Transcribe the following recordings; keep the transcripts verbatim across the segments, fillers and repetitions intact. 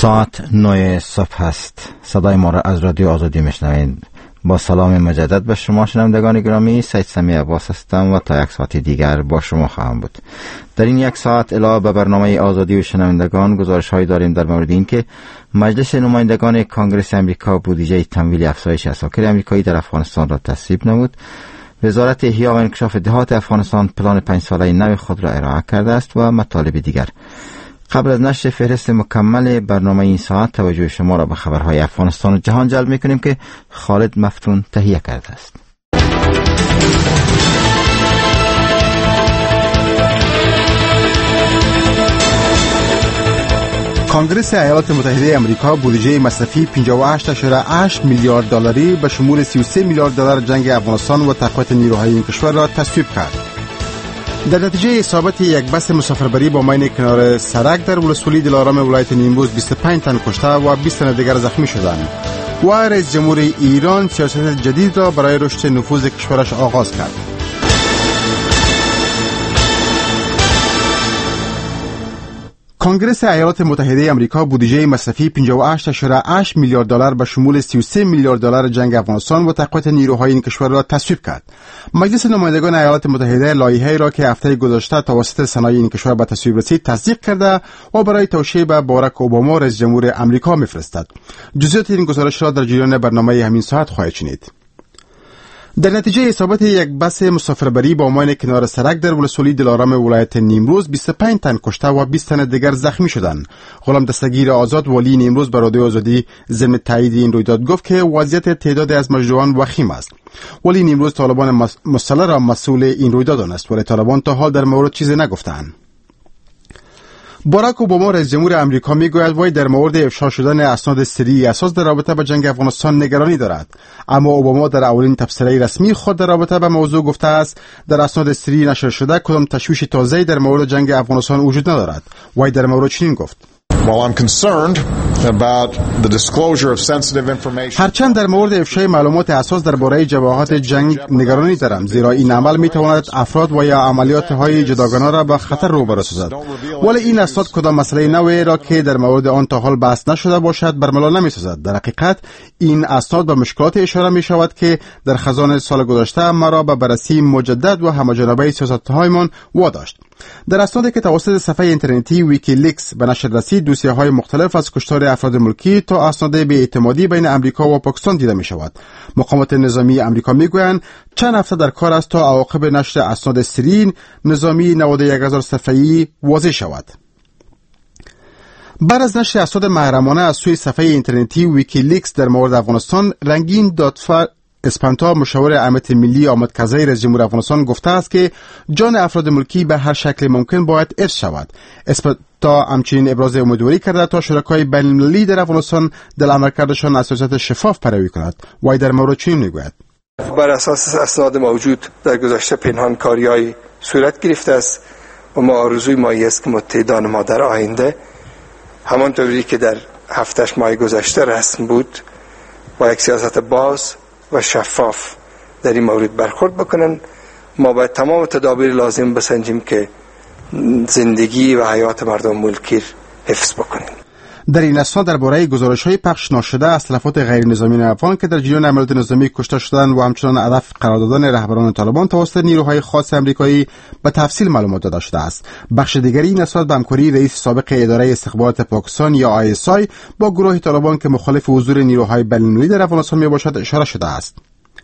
ساعت نه صبح است. صدای ما را از رادیو آزادی میشنوید. با سلام مجدد به شما شنوندگان گرامی، سید سمی عباس هستم و تا یک ساعت دیگر با شما خواهم بود. در این یک ساعت علاوه به برنامه آزادی و شنوندگان گزارش هایی داریم در مورد این که مجلس نمایندگان کانگرس امریکا بودجه تمویل افزایش عساکر امریکایی در افغانستان را تصویب نمود. وزارت احیا و انکشاف دهات افغانستان پلان پنج ساله نو خود را ارائه کرده است و مطالب دیگر. قبل از نشر فهرست مکمل برنامه این ساعت توجه شما را به خبرهای افغانستان و جهان جلب می‌کنیم که خالد مفتون تهیه کرده است. کانگرس ایالات متحده آمریکا بودجه مصرفی پنجاه و هشت ممیز هشت میلیارد دلاری به شمول سی و سه میلیارد دلار جنگ افغانستان و تقویت نیروهای این کشور را تصویب کرد. در نتیجه اصابت یک بس مسافربری با ماین کنار سرک در ولسوالی دلارام ولایت نیمروز بیست و پنج تن کشته و بیست تن دیگر زخمی شدند و رئیس جمهور ایران سیاست جدید را برای رشد نفوذ کشورش آغاز کرد. کانگرس ایالات متحده آمریکا بودجه مصرفی پنجاه و هشت ممیز هشت میلیارد دلار به شمول سی و سه میلیارد دلار جنگ افغانستان و تقویت نیروهای این کشور را تصویب کرد. مجلس نمایندگان ایالات متحده لایحه‌ای را که هفته گذشته توسط سنای این کشور به تصویب رسید تصدیق کرده و برای توشیح به باراک اوباما رئیس جمهور آمریکا می‌فرستد. جزئیات این گزارش را در جریان برنامه همین ساعت خواهید شنید. در نتیجه اصابت یک بس مسافربری با ماین کنار سرک در ولسوالی دلارام ولایت نیمروز بیست و پنج تن کشته و بیست تن دیگر زخمی شدند. غلام دستگیر آزاد والی نیمروز به رادیو آزادی ضمن تایید این رویداد گفت که وضعیت تعداد از مجروحان وخیم است. ولی نیمروز طالبان مسلح را مسئول این رویداد دانست، ولی طالبان تا حال در مورد چیزی نگفتند. باراک اوباما رئیس جمهور آمریکا میگوید وی در مورد افشا شدن اسناد سری اساس در رابطه با جنگ افغانستان نگرانی دارد، اما اوباما در اولین تبصره رسمی خود در رابطه با موضوع گفته است در اسناد سری نشر شده کدام تشویش تازه‌ای در مورد جنگ افغانستان وجود ندارد. وی در مورد چنین گفت: While I'm concerned about the disclosure of sensitive information. هرچند در مورد افشای معلومات اساس درباره جبهات جنگ نگرانی دارم، زیرا این عمل میتواند افراد و یا عملیات های جداگانه را به خطر روبرو سازد. ولی این اسناد کدام مسئله نوعی را که در مورد آن تا حال بحث نشده باشد برملا نمیسازد. در حقیقت این اسناد به مشکلات اشاره می شود که در خزان سال گذشته مرا به بررسی مجدد و همه‌جانبه سیاست‌هایمان واداشت. در اسنادی که توسط صفحه اینترنتی ویکیلیکس به نشر رسید، دوسیه‌های مختلف از کشتار افراد ملکی تا اسناد بی‌اعتمادی بین امریکا و پاکستان دیده می شود. مقامات نظامی امریکا می گویند چند هفته در کار است تا عواقب نشر اسناد سری نظامی نود و یک هزار صفحه‌ای واضح شود. بعد از نشر اسناد محرمانه از سوی صفحه اینترنتی ویکیلیکس در مورد افغانستان، رنگین دادفر اسپانتا مشاور امنیت ملی آمد کزای رئیس جمهور افغانستان گفته است که جان افراد ملکی به هر شکل ممکن باید حفظ شود. اسپانتا همچنین ابراز امیدواری کرده تا شرکای بین المللی در افغانستان در عملکردشان از سیاست شفاف پیروی کند. وی در مورد چنین میگوید: بر اساس اسناد موجود در گذشته پنهانکاری‌های صورت گرفته است و ما آرزوی مایی است که متحدان ما در آینده همانطوری که در هفتش ماه گذشته رسم بود با یک سیاست باز و شفاف در این مورد برخورد بکنن. ما باید تمام تدابیر لازم بسنجیم که زندگی و حیات مردم ملکی حفظ بکنیم. در این اسناد درباره گزارش‌های پخش ناشده از تلفات غیر نظامی افغان که در جریان عملیات نظامی کشته شدند و همچنان هدف قرار دادن رهبران طالبان توسط نیروهای خاص آمریکایی به تفصیل معلومات داده شده است. بخش دیگری این اسناد به همکاری رئیس سابق اداره استخبارات پاکستان یا آی اس آی با گروه طالبان که مخالف حضور نیروهای بین‌المللی در افغانستان میباشد اشاره شده است.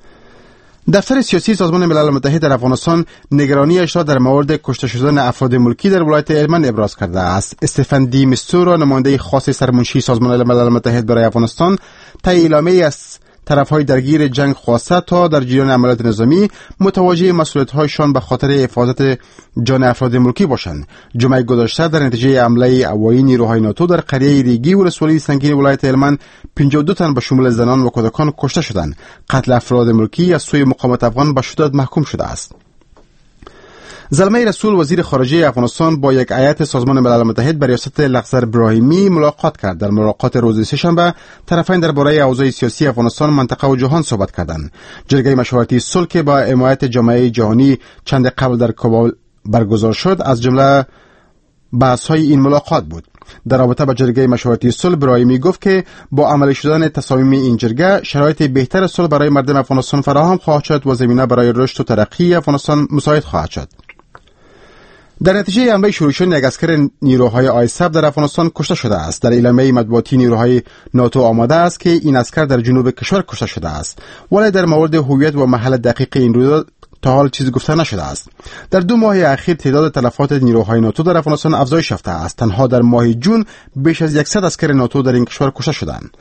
دفتر سیاسی سازمان ملل متحد در افغانستان نگرانیش را در مورد کشته شدن افراد ملکی در ولایت هلمند ابراز کرده است. استفن دی میستورو، نماینده خاص سرمنشی سازمان ملل متحد برای افغانستان، طی اعلامیه‌ای از طرفهای درگیر جنگ خواسته تا در جریان عملیات نظامی متوجه مسئولیت‌هایشان به خاطر حفاظت جان افراد ملکی باشند. جمعه گذشته در نتیجه حمله هوایی نیروهای ناتو در قریه ریگی ولسوالی سنگین ولایت هلمند پنجاه و دو تن به شمول زنان و کودکان کشته شدند. قتل افراد ملکی از سوی مقامات افغان به شدت محکوم شده است. زلمه رسول وزیر خارجه افغانستان با یک هیئت سازمان ملل متحد به ریاست لخزر ابراهیمی ملاقات کرد. در ملاقات روز سه‌شنبه طرفین درباره اوضاع سیاسی افغانستان، منطقه و جهان صحبت کردند. جرگه مشاورتی صلح که با حمایت جامعه جهانی چند قبل در کابل برگزار شد از جمله بحث‌های این ملاقات بود. در رابطه با جرگه مشاورتی صلح ابراهیمی گفت که با عملی شدن تصامیم این جرگه شرایط بهتر صلح برای مردم افغانستان فراهم خواهد شد و زمینه برای رشد و ترقی افغانستان مساعد خواهد شد. در نتیجه حمله شروع شدن یک عسکر نیروهای آیسف در افغانستان کشته شده است. در اعلامیه مطبوعاتی نیروهای ناتو آمده است که این عسکر در جنوب کشور کشته شده است، ولی در مورد هویت و محل دقیق این رویداد تا حال چیزی گفته نشده است. در دو ماه اخیر تعداد تلفات نیروهای ناتو در افغانستان افزایش یافته است. تنها در ماه جون بیش از صد عسکر ناتو در این کشور کشته شدند.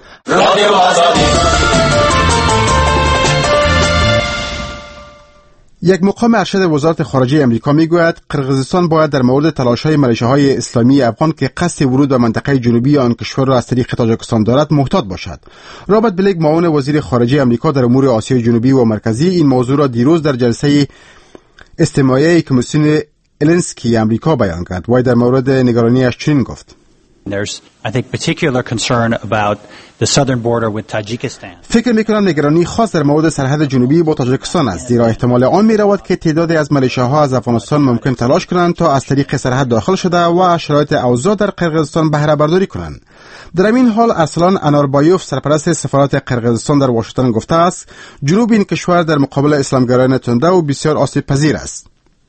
یک مقام ارشد وزارت خارجه امریکا میگوید قرقیزستان باید در مورد تلاش‌های ملیشه‌های اسلامی افغان که قصد ورود به منطقه جنوبی آن کشور را از طریق تاجیکستان دارد محتاط باشد. رابرت بلیک معاون وزیر خارجه امریکا در امور آسیای جنوبی و مرکزی این موضوع را دیروز در جلسه استماعیه کمیسیون الینسکی امریکا بیان کرد و در مورد نگرانی‌اش چنین گفت: There's, I think, particular concern about the southern border with Tajikistan. فکر میکنم نگرانی خاص در مورد سرحد جنوبی با تاجیکستان است، زیرا احتمال آن میرود که تعدادی از ملیشه‌ها از افغانستان ممکن تلاش کنند تا از طریق سرحد داخل شده و شرایط اوضاع در قرقیزستان بهره برداری کنند. در این حال ارسلان اناربایوف سرپرست سفارت قرقیزستان در واشنگتن گفته است جنوب این کشور در مقابل اسلامگرایان تنده و بسیار آسیب پذیر است.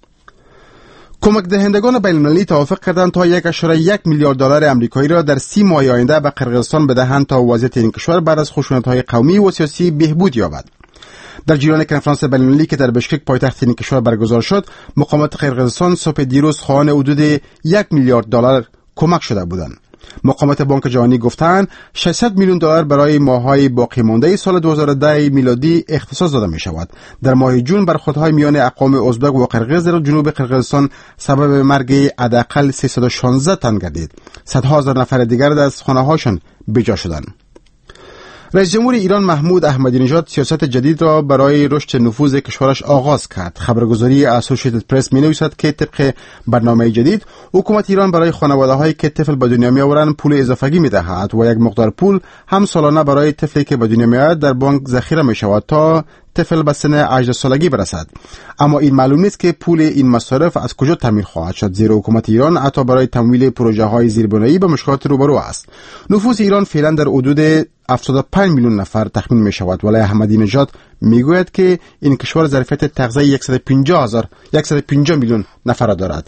کمک دهندگان بین المللی توافق کردند تا یک اشاره یک میلیارد دلار آمریکایی را در سی ماه آینده به قرقیزستان بدهند تا وضعیت این کشور بعد از خشونت‌های قومی و سیاسی بهبود یابد. در جریان کنفرانس بین المللی که در بشکک پایتخت این کشور برگزار شد، مقامات قرقیزستان صبح دیروز خواهان حدود یک میلیارد دلار کمک شده بودند. مقامات بانک جهانی گفتند ششصد میلیون دلار برای ماه‌های باقی مانده سال دو هزار و ده میلادی اختصاص داده می شود. در ماه جون برخوردهای میان اقوام ازبک و قرقیز در جنوب قرقیزستان سبب مرگ حداقل سیصد و شانزده تن گردید. صدها هزار نفر دیگر از خانه‌هاشان بجا شدند. رئیس جمهور ایران محمود احمدی نژاد سیاست جدید را برای رشد نفوذ کشورش آغاز کرد. خبرگزاری اسوسییتد پرس می‌نویسد که طبق برنامه جدید حکومت ایران برای خانواده‌هایی که طفل به دنیا می‌آورند پول اضافگی می‌دهد و یک مقدار پول هم سالانه برای طفلی که به دنیا می‌آید در بانک ذخیره می‌شود تا طفل به سن هجده سالگی برسد. اما این معلوم نیست که پول این مصارف از کجا تامین خواهد شد، زیرا حکومت ایران حتی برای تمویل پروژه‌های زیربنایی به مشکلات روبرو است. نفوذ ایران فعلا در حدود هفتاد و پنج میلیون نفر تخمین می شود، ولی احمدی نژاد می گوید که این کشور ظرفیت تغذیه صد و پنجاه هزار صد و پنجاه میلیون نفر دارد.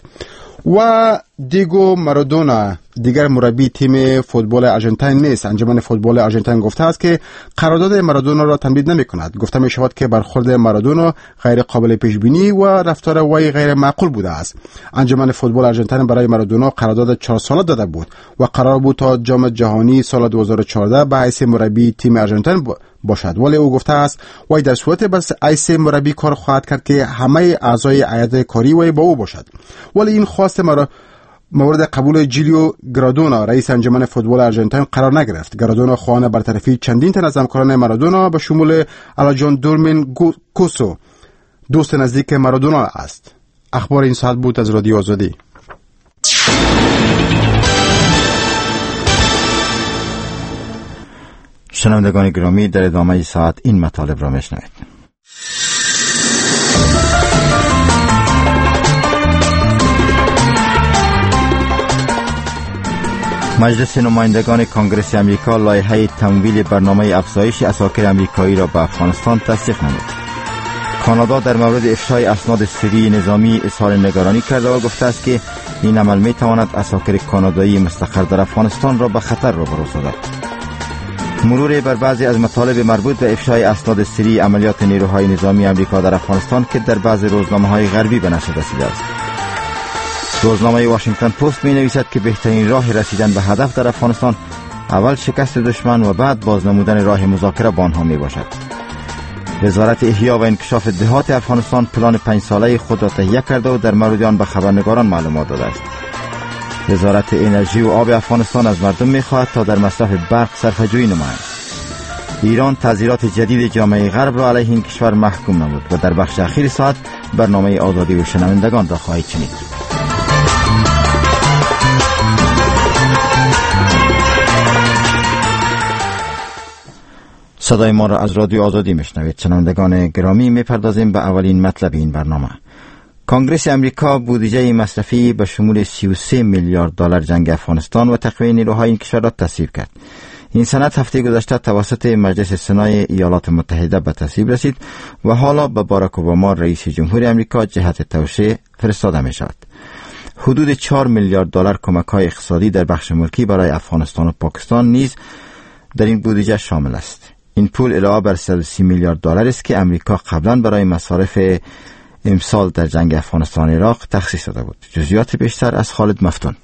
و دیگو مارادونا دیگر مربی تیم فوتبال آرژانتین نیست. انجمن فوتبال آرژانتین گفته است که قرارداد مارادونا را تمدید نمی کند. گفته می شود که برخورد مارادونا غیر قابل پیش بینی و رفتار وی غیر معقول بوده است. انجمن فوتبال آرژانتین برای مارادونا قرارداد چهار ساله داده بود و قرار بود تا جام جهانی سال دو هزار و چهارده به حیث مربی تیم آرژانتین باشد، ولی او گفته است وی در صورت بس حیث مربی کار خواهد کرد که همه اعضای هیئت کاری وی با او باشد. ولی این خواست مرا مورد قبول جیلیو گرادونا رئیس انجمن فوتبال آرژانتین قرار نگرفت. گرادونا خواهان برطرفی چندین تن از همکاران مارادونا به شمول الاجان دورمین کوسو دوست نزدیک مارادونا است. اخبار این ساعت بود از رادیو آزادی. شنوندگان گرامی، در ادامه ساعت این مطالب را میشنوید. مجلس نمایندگان کنگره امریکا لایحه تمویل برنامه افزایش عساکر امریکایی را به افغانستان تصدیق نمود. کانادا در مورد افشای اسناد سری نظامی اظهار نگرانی کرده و گفته است که این عمل می تواند عساکر کانادایی مستقر در افغانستان را به خطر روبرو سازد. مرور بر بعضی از مطالب مربوط به افشای اسناد سری عملیات نیروهای نظامی امریکا در افغانستان که در بعضی روزنامه‌های غربی به نشر رسیده است. روزنامه واشنگتن پست می نویسد که بهترین راه رسیدن به هدف در افغانستان اول شکست دشمن و بعد بازنمودن راه مذاکره با آنها می باشد. وزارت احیا و انکشاف دهات افغانستان پلان پنج ساله خود را تهیه کرده و در مورد آن به خبرنگاران معلومات داده است. وزارت انرژی و آب افغانستان از مردم می خواهد تا در مصرف برق صرفه‌جویی نمایند. ایران تعزیرات جدید جامعه غرب را علیه این کشور محکوم نمود و در بخش اخیر ساعت برنامه آزادی و شنوندگان را خواهید شنید. صدای ما را از رادیو آزادی میشنوید. شنوندگان گرامی، میپردازیم به اولین مطلب این برنامه. کنگره امریکا بودجه مصرفی به شمول سی و سه میلیارد دلار جنگ افغانستان و تقویت نیروهای این کشور را تصویب کرد. این سند هفته گذشته توسط مجلس سنای ایالات متحده به تصویب رسید و حالا به باراک اوباما رئیس جمهور امریکا جهت توسعه فرستاده می شود. حدود چهار میلیارد دلار کمک‌های اقتصادی در بخش ملکی برای افغانستان و پاکستان نیز در این بودجه شامل است. این پول علاوه بر صد و سی میلیارد دلار است که امریکا قبلا برای مصارف امسال در جنگ افغانستان و عراق تخصیص داده بود. جزئیات بیشتر از خالد مفتون.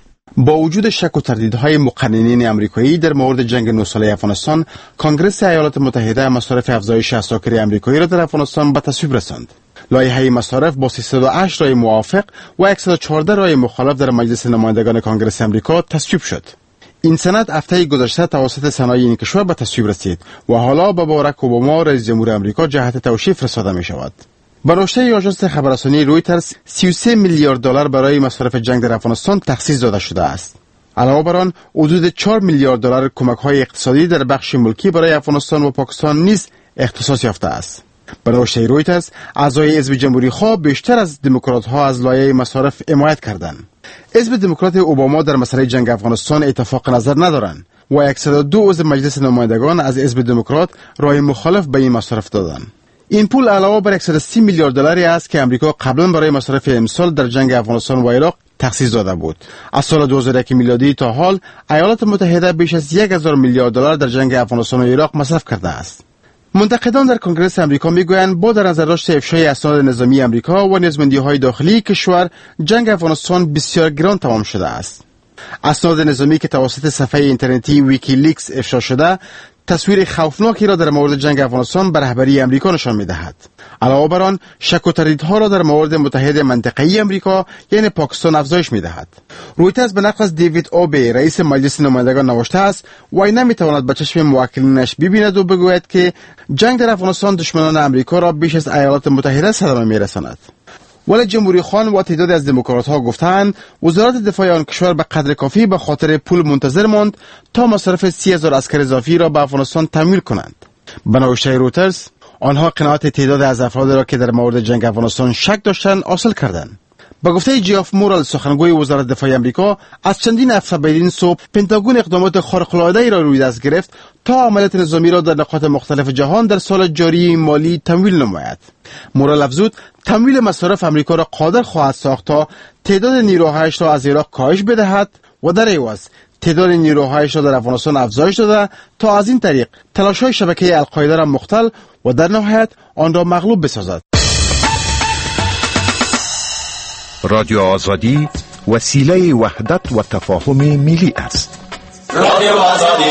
با وجود شک و تردیدهای مقننین امریکایی در مورد جنگ نه ساله افغانستان، کنگره ایالات متحده مصارف افزایش اساکر امریکایی را در افغانستان به تصویب رساند. لایحه مصارف با سیصد و هشت رای موافق و صد و چهارده رای مخالف در مجلس نمایندگان کنگره امریکا تصویب شد. این سند هفته گذشته توسط سنای این کشور به تصویب رسید و حالا به باراک اوباما رئیس جمهور امریکا جهت توشیح فرستاده می شود. به نوشته آژانس خبررسانی رویترز، سی و سه میلیارد دلار برای مصارف جنگ در افغانستان تخصیص داده شده است. علاوه بر آن، حدود چهار میلیارد دلار کمک‌های اقتصادی در بخش ملکی برای افغانستان و پاکستان نیز اختصاص یافته است. به نوشته رویترز، اعضای حزب جمهوری‌خواه بیشتر از دموکرات‌ها از لایحه مصارف حمایت کردند. حزب دموکرات اوباما در مسئله جنگ افغانستان اتفاق نظر ندارند و صد و دو عضو مجلس نمایندگان از حزب دموکرات رای مخالف به این مصارف دادند. این پول علاوه بر صد و سی میلیارد دلاری است که امریکا قبلا برای مصارف امسال در جنگ افغانستان و عراق تخصیص داده بود. از سال دو هزار و یک میلادی تا حال ایالات متحده بیش از هزار میلیارد دلار در جنگ افغانستان و عراق مصرف کرده است. منتقدان در کنگره امریکا میگویند با در نظر داشت افشای اسناد نظامی امریکا و نیازمندی‌های داخلی کشور، جنگ افغانستان بسیار گران تمام شده است. اسناد نظامی که توسط صفحه اینترنتی ویکیلیکس افشا شده تصویر خوفناکی را در مورد جنگ افغانستان به رهبری امریکا نشان می‌دهد. علاوه بر آن، شک و تردیدها را در مورد متحد منطقه‌ای امریکا یعنی پاکستان افزایش می‌دهد. رویترز به نقل از دیوید اوبی رئیس مجلس نمایندگان نوشته است: وی نمی‌تواند به چشم موکلینش ببیند و بگوید که جنگ در افغانستان دشمنان امریکا را بیش از ایالات متحده صدمه می‌رساند. ولی جمهوری خان و تعدادی از دموکرات‌ها گفتند وزارت دفاع آن کشور به قدر کافی به خاطر پول منتظر ماند تا مصرف سی هزار عسکر اضافی را به افغانستان تمویل کنند. به نوشته رویترز، آنها قناعت تعداد از افراد را که در مورد جنگ افغانستان شک داشتند حاصل کردند. به گفته جیاف مورال، سخنگوی وزارت دفاع آمریکا، از چندین هفته بعد این صبح پنتاگون اقدامات خارق‌العاده‌ای را روی دست گرفت تا عملیات نظامی را در نقاط مختلف جهان در سال جاری مالی تمویل نماید. مورال افزود تمویل مصارف آمریکا را قادر خواهد ساخت تا تعداد نیروهایش را از عراق کاهش بدهد و در عوض تعداد نیروهایش را در افغانستان افزایش داده تا از این طریق تلاش‌های شبکه القاعده را مختل و در نهایت آن را مغلوب بسازد. رادیو آزادی وسیله وحدت و تفاهم ملی است. رادیو آزادی.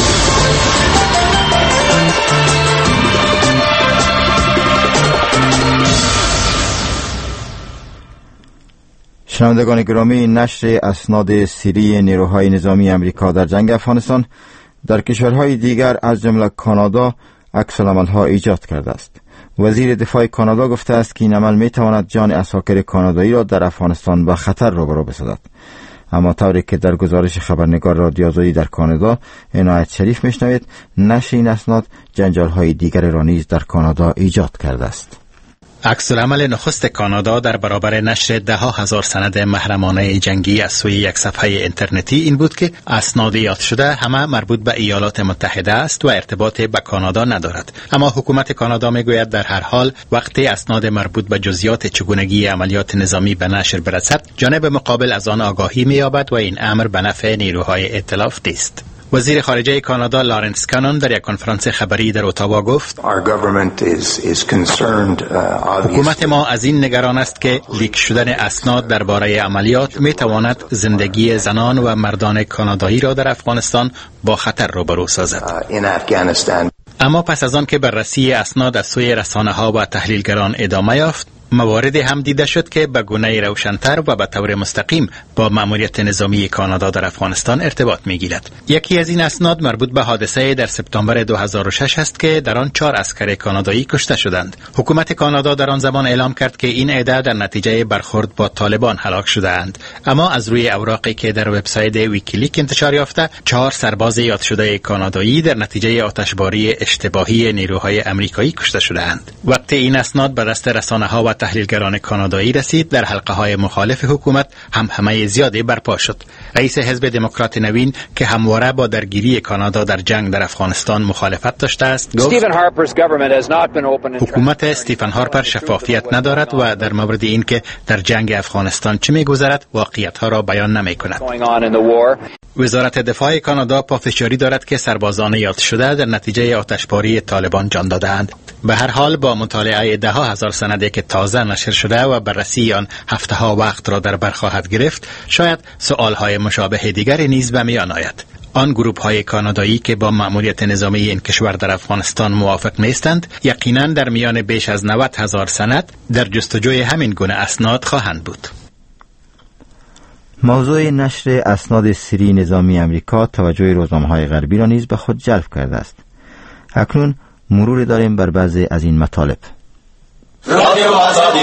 شنوندگان گرامی، نشر اسناد سری نیروهای نظامی امریکا در جنگ افغانستان در کشورهای دیگر از جمله کانادا عکس‌العمل‌ها ایجاد کرده است. وزیر دفاع کانادا گفته است که این عمل میتواند جان عساکر کانادایی را در افغانستان با خطر روبرو بسازد. اما طوری که در گزارش خبرنگار رادیو آزادی در کانادا عنایت شریف میشنوید، نشر این اسناد جنجال‌های دیگر را نیز در کانادا ایجاد کرده است. عکس‌العمل نخست کانادا در برابر نشر ده ها هزار سند محرمانه جنگی از سوی یک صفحه اینترنتی این بود که اسناد یاد شده همه مربوط به ایالات متحده است و ارتباطی به کانادا ندارد. اما حکومت کانادا میگوید در هر حال وقتی اسناد مربوط به جزئیات چگونگی عملیات نظامی به نشر برسد، جانب مقابل از آن آگاهی می‌یابد و این امر به نفع نیروهای ائتلاف نیست. وزیر خارجه کانادا لارنس کانون در یک کنفرانس خبری در اتاوا گفت: حکومت ما از این نگران است که لیک شدن اسناد درباره عملیات می تواند زندگی زنان و مردان کانادایی را در افغانستان با خطر روبرو سازد. اما پس از آن که بررسی اسناد از سوی رسانه‌ها و تحلیلگران ادامه یافت، مواردی هم دیده شد که به گونه روشن‌تر و به طور مستقیم با مأموریت نظامی کانادا در افغانستان ارتباط می‌گیرد. یکی از این اسناد مربوط به حادثه در سپتامبر دو هزار و شش است که در آن چهار عسکر کانادایی کشته شدند. حکومت کانادا در آن زمان اعلام کرد که این عده در نتیجه برخورد با طالبان هلاک شده‌اند. اما از روی اوراقی که در وبسایت ویکیلیک انتشار یافته، چهار سرباز یاد شده کانادایی در نتیجه آتشباری اشتباهی نیروهای آمریکایی کشته شده‌اند. وقتی این اسناد به دست رسانه‌ها و تحلیلگران کانادایی رسید، در حلقه های مخالف حکومت هم همه زیادی برپا شد. رئیس حزب دموکرات نوین که همواره با درگیری کانادا در جنگ در افغانستان مخالفت داشته است، گفت حکومت استیفن هارپر شفافیت ندارد و در مورد این که در جنگ افغانستان چه می‌گذرد واقعیت ها را بیان نمی‌کند. وزارت دفاع کانادا پافشاری دارد که سربازان یاد شده در نتیجه آتشباری طالبان جان دادند. به هر حال با مطالعه ده ها هزار سندی که تازه نشر شده و بررسی آن هفته ها وقت را در بر خواهد گرفت، شاید سؤال های مشابه دیگری نیز به میان آید. آن گروه های کانادایی که با مأموریت نظامی این کشور در افغانستان موافق نیستند، یقیناً در میان بیش از نود هزار سند در جستجوی همین گونه اسناد خواهند بود. موضوع نشر اسناد سری نظامی امریکا توجه روزنامه‌های غربی را نیز به خود جلب کرده است. اکنون مرور داریم بر بعضی از این مطالب. رادیو آزادی.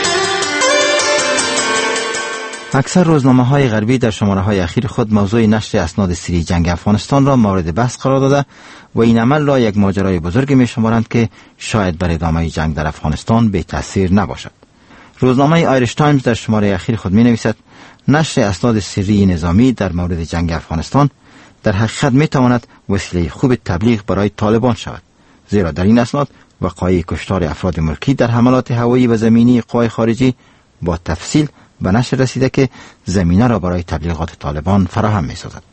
اکثر روزنامه‌های غربی در شماره‌های اخیر خود موضوع نشر اسناد سری جنگ افغانستان را مورد بحث قرار داده و این عمل را یک ماجرای بزرگی می‌شمارند که شاید بر ادامه جنگ در افغانستان بی تأثیر نباشد. روزنامه آیریش تایمز در شماره اخیر خود می‌نویسد نشر اسناد سری نظامی در مورد جنگ افغانستان در حقیقت می‌تواند وسیله خوب تبلیغ برای طالبان شود، زیرا در این اسناد وقایع کشتار افراد ملکی در حملات هوایی و زمینی قوای خارجی با تفصیل به نشر رسیده که زمینه را برای تبلیغات طالبان فراهم می‌سازد.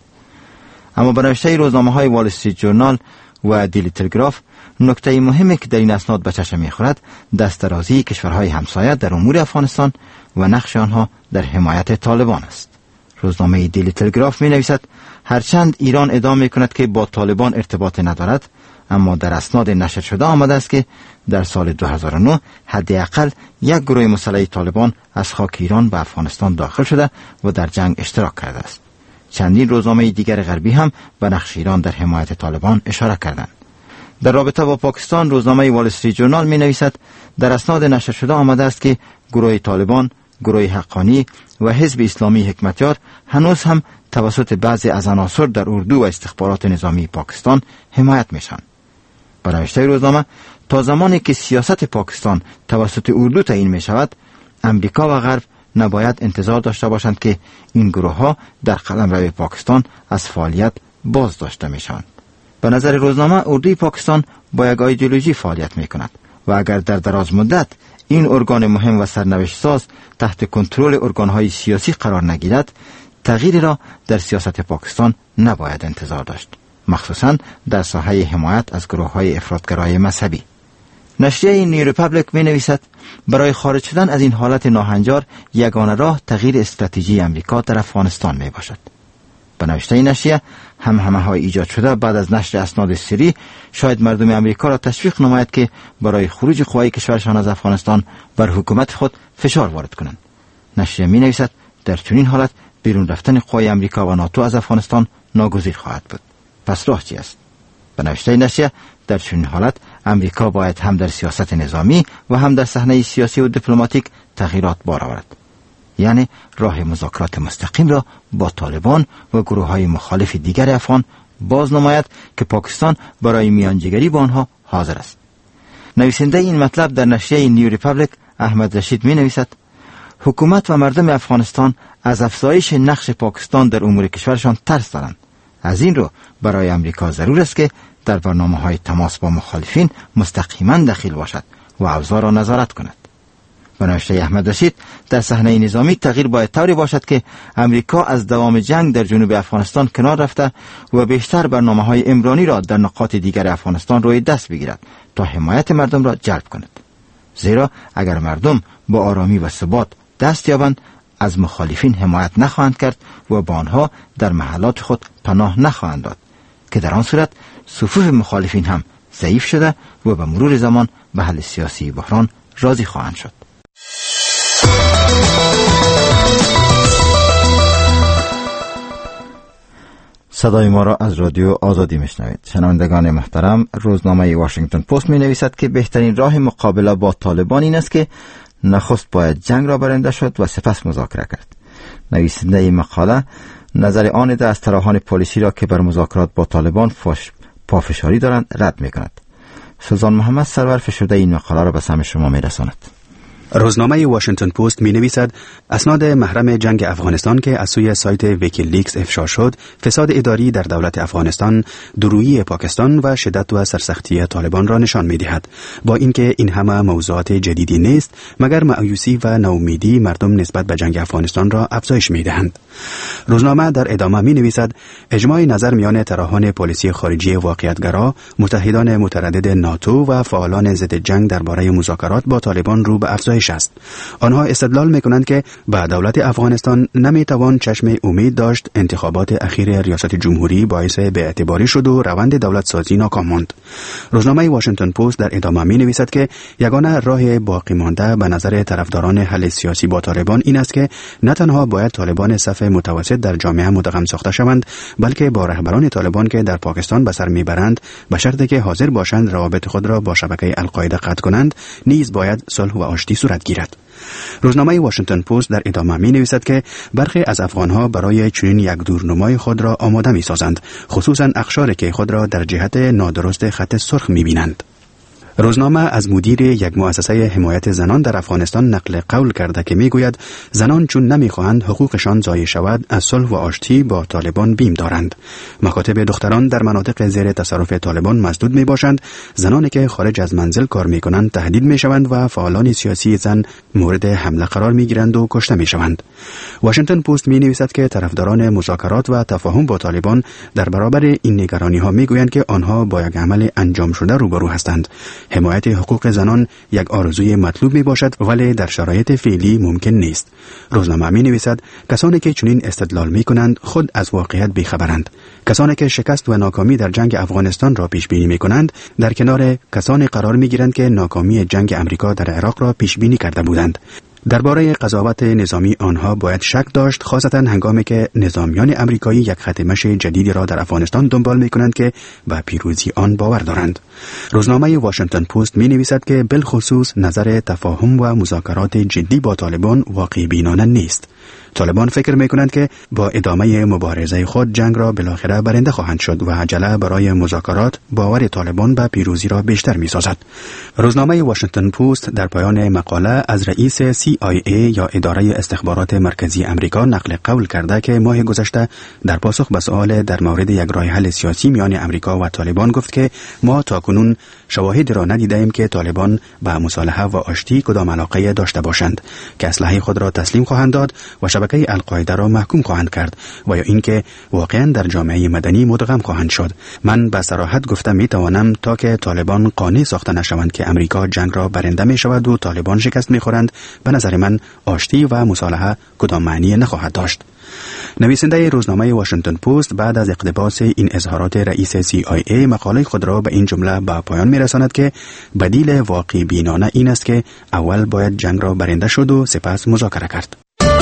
اما به نوشته روزنامه‌های وال استریت جورنال و دیلی تلگراف، نکته مهمی که در این اسناد به چشم می‌خورد دسترازی کشورهای همسایه در امور افغانستان و نقش آنها در حمایت طالبان است. روزنامه دیلی تلگراف می‌نویسد هرچند ایران ادعا می‌کند که با طالبان ارتباط ندارد، اما در اسناد نشر شده آمده است که در سال دو هزار و نه حداقل یک گروه مسلح طالبان از خاک ایران به افغانستان داخل شده و در جنگ اشتراک کرده است. چندین روزنامه دیگر غربی هم به نقش ایران در حمایت طالبان اشاره کردند. در رابطه با پاکستان، روزنامه وال استریت جورنال می‌نویسد در اسناد نشر شده آمده است که گروه طالبان، گروه حقانی و حزب اسلامی حکمتیار هنوز هم توسط بعضی از عناصر در اردو و استخبارات نظامی پاکستان حمایت میشن. به نوشته روزنامه، تا زمانی که سیاست پاکستان توسط اردو تعیین می شود، امریکا و غرب نباید انتظار داشته باشند که این گروه ها در قلمرو پاکستان از فعالیت باز داشته می شوند. به نظر روزنامه، اردوی پاکستان با یک ایدئولوژی فعالیت می کند و اگر در دراز مدت این ارگان مهم و سرنوشت ساز تحت کنترل ارگان‌های سیاسی قرار نگیرد، تغییری را در سیاست پاکستان نباید انتظار داشت، مخصوصاً در ساحه حمایت از گروه‌های افراطگرای مذهبی. نشریه نیو ریپابلیک می‌نویسد برای خارج شدن از این حالت ناهنجار یگانه راه تغییر استراتژی امریکا در افغانستان میباشد. به نوشته این نشریه، همهمه‌های ایجاد شده بعد از نشر اسناد سری شاید مردم امریکا را تشویق نماید که برای خروج قوای کشورشان از افغانستان بر حکومت خود فشار وارد کنند. نشریه می‌نویسد در چنین حالت بیرون رفتن قوای امریکا و ناتو از افغانستان ناگزیر خواهد بود. پس راه چی است؟ به نوشته نشریه، در چنین حالت امریکا باید هم در سیاست نظامی و هم در صحنه سیاسی و دیپلماتیک تغییرات بار آورد، یعنی راه مذاکرات مستقیم را با طالبان و گروه‌های مخالف دیگر افغان باز نماید که پاکستان برای میانجیگری با آنها حاضر است. نویسنده این مطلب در نشریه نیو ریپابلیک، احمد رشید، می نویسد حکومت و مردم افغانستان از افزایش نقش پاکستان در امور کشورشان ترس دارند. از این رو برای امریکا ضرور است که در برنامه‌های تماس با مخالفین مستقیما دخیل باشد و اوضاع را نظارت کند. به نوشته احمد رشید، در صحنه نظامی تغییر باید طوری باشد که امریکا از دوام جنگ در جنوب افغانستان کنار رفته و بیشتر برنامه‌های عمرانی را در نقاط دیگر افغانستان روی دست بگیرد تا حمایت مردم را جلب کند. زیرا اگر مردم با آرامی و ثبات دست یابند، از مخالفین حمایت نخواهند کرد و با آنها در محلات خود پناه نخواهند داد، که در آن صورت صفوف مخالفین هم ضعیف شده و به مرور زمان به حل سیاسی بحران راضی خواهند شد. صدای ما را از رادیو آزادی میشنوید. شنوندگان محترم، روزنامه واشنگتن پست می نویسد که بهترین راه مقابله با طالبان این است که نخست باید جنگ را برنده شد و سپس مذاکره کرد. نویسنده این مقاله نظر آن ده از طراحان پلیسی را که بر مذاکرات با طالبان فش... پافشاری دارند رد می کند. سلطان محمد سرور فشرده این مقاله را به سمع شما می رساند. روزنامه واشنگتن پست می نویسد اسناد محرم جنگ افغانستان که از سوی سایت ویکیلیکس افشا شد، فساد اداری در دولت افغانستان، دورویی پاکستان و شدت و سرسختی طالبان را نشان می دهد. با اینکه این همه موضوعات جدیدی نیست، مگر مایوسی و ناامیدی مردم نسبت به جنگ افغانستان را افزایش می دهند. روزنامه در ادامه می نویسد اجماع نظر میان طراحان پالیسی خارجی واقعیت‌گرا، متحدان متردد ناتو و فعالان ضد جنگ درباره مذاکرات با طالبان رو به افزایش است. آنها استدلال می‌کنند که با دولت افغانستان نمی‌توان چشم امید داشت انتخابات اخیر ریاست جمهوری باعث بی‌اعتباری شد و روند دولت سازی ناکام ماند. روزنامه واشنگتن پست در ادامه می‌نویسد که یگانه راه باقی مانده به نظر طرفداران حل سیاسی با طالبان این است که نه تنها باید طالبان صف متوسط در جامعه مدغم ساخته شوند، بلکه با رهبران طالبان که در پاکستان به سر میبرند به شرطی که حاضر باشند روابط خود را با شبکه القاعده قطع کنند نیز باید صلح و آشتی صورت گیرد. روزنامه واشنگتن پست در ادامه می نویسد که برخی از افغانها برای چنین یک دورنمای خود را آماده می سازند، خصوصا اقشاری که خود را در جهت نادرست خط سرخ می بینند. روزنامه از مدیر یک مؤسسه حمایت زنان در افغانستان نقل قول کرده که میگوید زنان چون نمیخواهند حقوقشان ضایع شود از صلح و آشتی با طالبان بیم دارند. مکاتب دختران در مناطق زیر تصرف طالبان مسدود می باشند، زنانی که خارج از منزل کار می کنند تهدید می شوند و فعالان سیاسی زن مورد حمله قرار می گیرند و کشته می شوند. واشنگتن پست می نویسد که طرفداران مذاکرات و تفاهم با طالبان در برابر این نگرانی ها می گویند که آنها با یک عمل انجام شده روبرو هستند. حمایت حقوق زنان یک آرزوی مطلوب می باشد ولی در شرایط فعلی ممکن نیست. روزنامه می نویسد کسانی که چنین استدلال می کنند خود از واقعیت بیخبرند. کسانی که شکست و ناکامی در جنگ افغانستان را پیش بینی می کنند در کنار کسانی قرار می گیرند که ناکامی جنگ امریکا در عراق را پیش بینی کرده بودند. درباره قضاوت نظامی آنها باید شک داشت، خاصتا هنگامی که نظامیان امریکایی یک خط مشی جدیدی را در افغانستان دنبال می کنند که به پیروزی آن باور دارند. روزنامه واشنگتن پست می نویسد که بالخصوص نظر تفاهم و مذاکرات جدی با طالبان واقع بینانه نیست. طالبان فکر می کنند که با ادامه مبارزه خود جنگ را بالاخره برنده خواهند شد و عجله برای مذاکرات باور طالبان به پیروزی را بیشتر می سازد. روزنامه واشنگتن پست در پایان مقاله از رئیس سی آی ای یا اداره استخبارات مرکزی امریکا نقل قول کرده که ماه گذشته در پاسخ به سؤال در مورد یک راه حل سیاسی میان امریکا و طالبان گفت که ما تاکنون شواهد را ندیدیم که طالبان به مصالحه و آشتی کدام علاقه داشته باشند که اسلحه خود را تسلیم خواهند داد و شبکه القاعده را محکوم خواهند کرد و یا اینکه واقعا در جامعه مدنی مدغم خواهند شد. من به صراحت گفتم می توانم تا که طالبان قانع ساخته نشوند که امریکا جنگ را برنده می شود و طالبان شکست می خورند، به نظر من آشتی و مصالحه کدام معنی نخواهد داشت. نویسنده روزنامه واشنگتن پست بعد از اقتباس این اظهارات رئیس سی آی ای مقاله خود را به این جمله به پایان می‌رساند که بدیل واقع بینانه این است که اول باید جنگ را برنده شد و سپس مذاکره کرد.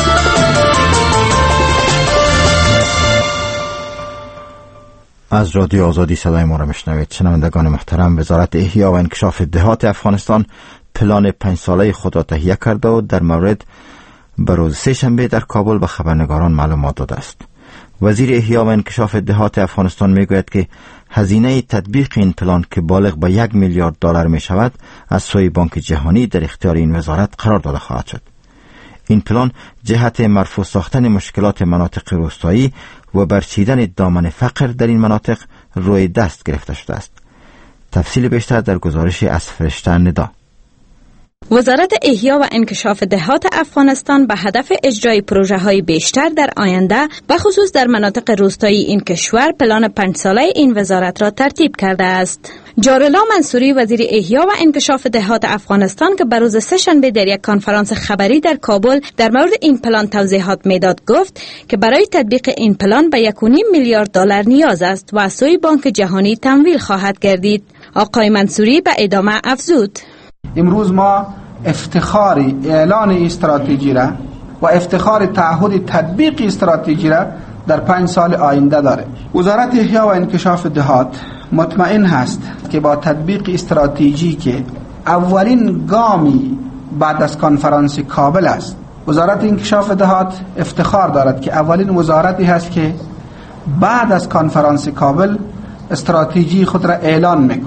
از رادیو آزادی صدای ما را میشنوید. شنوندگان محترم، وزارت احیا و انکشاف دهات افغانستان پلان پنج ساله خود را تهیه کرده و در مورد به روز سه شنبه در کابل به خبرنگاران معلومات داده است. وزیر احیا و انکشاف دهات افغانستان میگوید که هزینه تطبیق این پلان که بالغ به یک میلیارد دلار می شود از سوی بانک جهانی در اختیار این وزارت قرار داده خواهد شد. این پلان جهت مرفوع ساختن مشکلات مناطق روستایی و برچیدن دامن فقر در این مناطق روی دست گرفته شده است. تفصیل بیشتر در گزارش از فرشته ندا. وزارت احیا و انکشاف دهات افغانستان به هدف اجرای پروژه های بیشتر در آینده به خصوص در مناطق روستایی این کشور پلان پنج ساله این وزارت را ترتیب کرده است. جارالله منصوری وزیر احیا و انکشاف دهات افغانستان که به روز سه شنبه در یک کنفرانس خبری در کابل در مورد این پلان توضیحات میداد گفت که برای تطبیق این پلان به یک و نیم میلیارد دلار نیاز است و از سوی بانک جهانی تمویل خواهد گردید. آقای منصوری به ادامه افزود: امروز ما افتخار اعلان استراتژی را و افتخار تعهد تطبیق استراتژی را در پنج سال آینده داریم. وزارت احیا و انکشاف دهات مطمئن هست که با تطبیق استراتژی که اولین گامی بعد از کنفرانس کابل است، وزارت انکشاف دهات افتخار دارد که اولین وزارتی هست که بعد از کنفرانس کابل استراتژی خود را اعلان میکنه.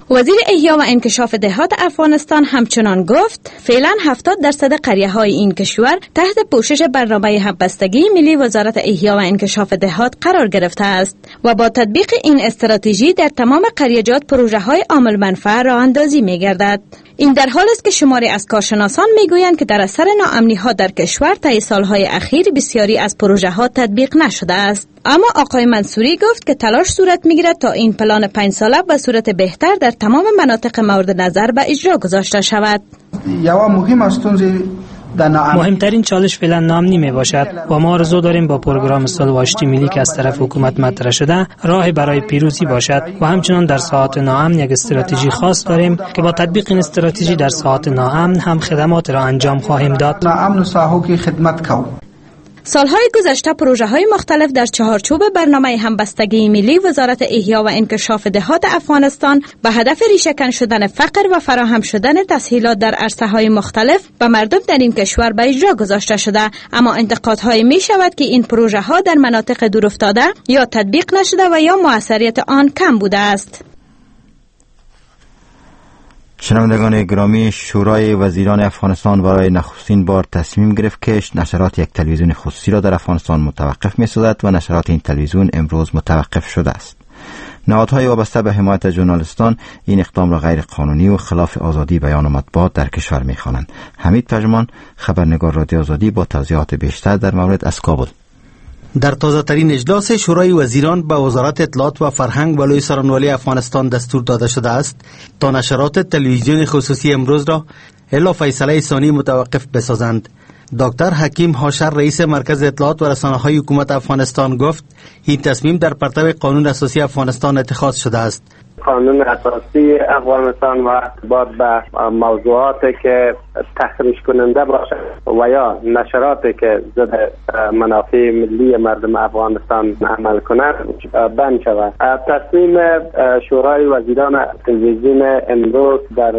وزیر احیا و انکشاف دهات افغانستان همچنان گفت فعلا هفتاد درصد قریه‌های این کشور تحت پوشش برنامه همبستگی ملی وزارت احیا و انکشاف دهات قرار گرفته است و با تطبیق این استراتژی در تمام قریه‌جات پروژه‌های عامل منفعه راه اندازی می‌گردد. این در حال است که شماری از کارشناسان میگویند که در اثر ناامنی‌ها در کشور طی سالهای اخیر بسیاری از پروژه‌ها تطبیق نشده است. اما آقای منصوری گفت که تلاش صورت میگیرد تا این پلان پنج ساله به صورت بهتر در تمام مناطق مورد نظر به اجرا گذاشته شود. یا مهم است مهمترین چالش فعلا ناامنی می باشد و ما آرزو داریم با پروگرام سالواشتی ملی که از طرف حکومت مطرح شده راه برای پیروزی باشد و همچنان در ساعات ناامن یک استراتژی خاص داریم که با تطبیق این استراتژی در ساعات ناامن هم خدمات را انجام خواهیم داد. ناامن و ساحو کی خدمت کو. سالهای گذشته پروژه‌های مختلف در چهارچوب برنامه همبستگی ملی وزارت احیا و انکشاف دهات افغانستان به هدف ریشه‌کن شدن فقر و فراهم شدن تسهیلات در عرصه‌های مختلف به مردم در این کشور به اجرا گذاشته شده، اما انتقادهای می شود که این پروژه‌ها در مناطق دورافتاده یا تطبیق نشده و یا موثریت آن کم بوده است. شنوندگان گرامی، شورای وزیران افغانستان برای نخستین بار تصمیم گرفت که نشرات یک تلویزیون خصوصی را در افغانستان متوقف می‌سازد و نشرات این تلویزیون امروز متوقف شده است. نهادهای وابسته به حمایت ژورنالیستان این اقدام را غیر قانونی و خلاف آزادی بیان و مطبوعات در کشور می‌خوانند. حمید پژمان، خبرنگار رادیو آزادی، با توضیحات بیشتر در مورد از کابل. در تازه ترین اجلاس شورای وزیران به وزارت اطلاعات و فرهنگ و لوی سرانوالی افغانستان دستور داده شده است تا نشرات تلویزیون خصوصی امروز را الا فیصله ثانی متوقف بسازند. دکتر حکیم هاشر، رئیس مرکز اطلاعات و رسانه‌های حکومت افغانستان، گفت این تصمیم در پرتو قانون اساسی افغانستان اتخاذ شده است. قانون اساسی افغانستان و ارتباط به موضوعاتی که تحریش کننده باشد و یا نشراتی که ضد منافع ملی مردم افغانستان عمل کنند بند شود. تصمیم شورای وزیران تلویزیون امروز در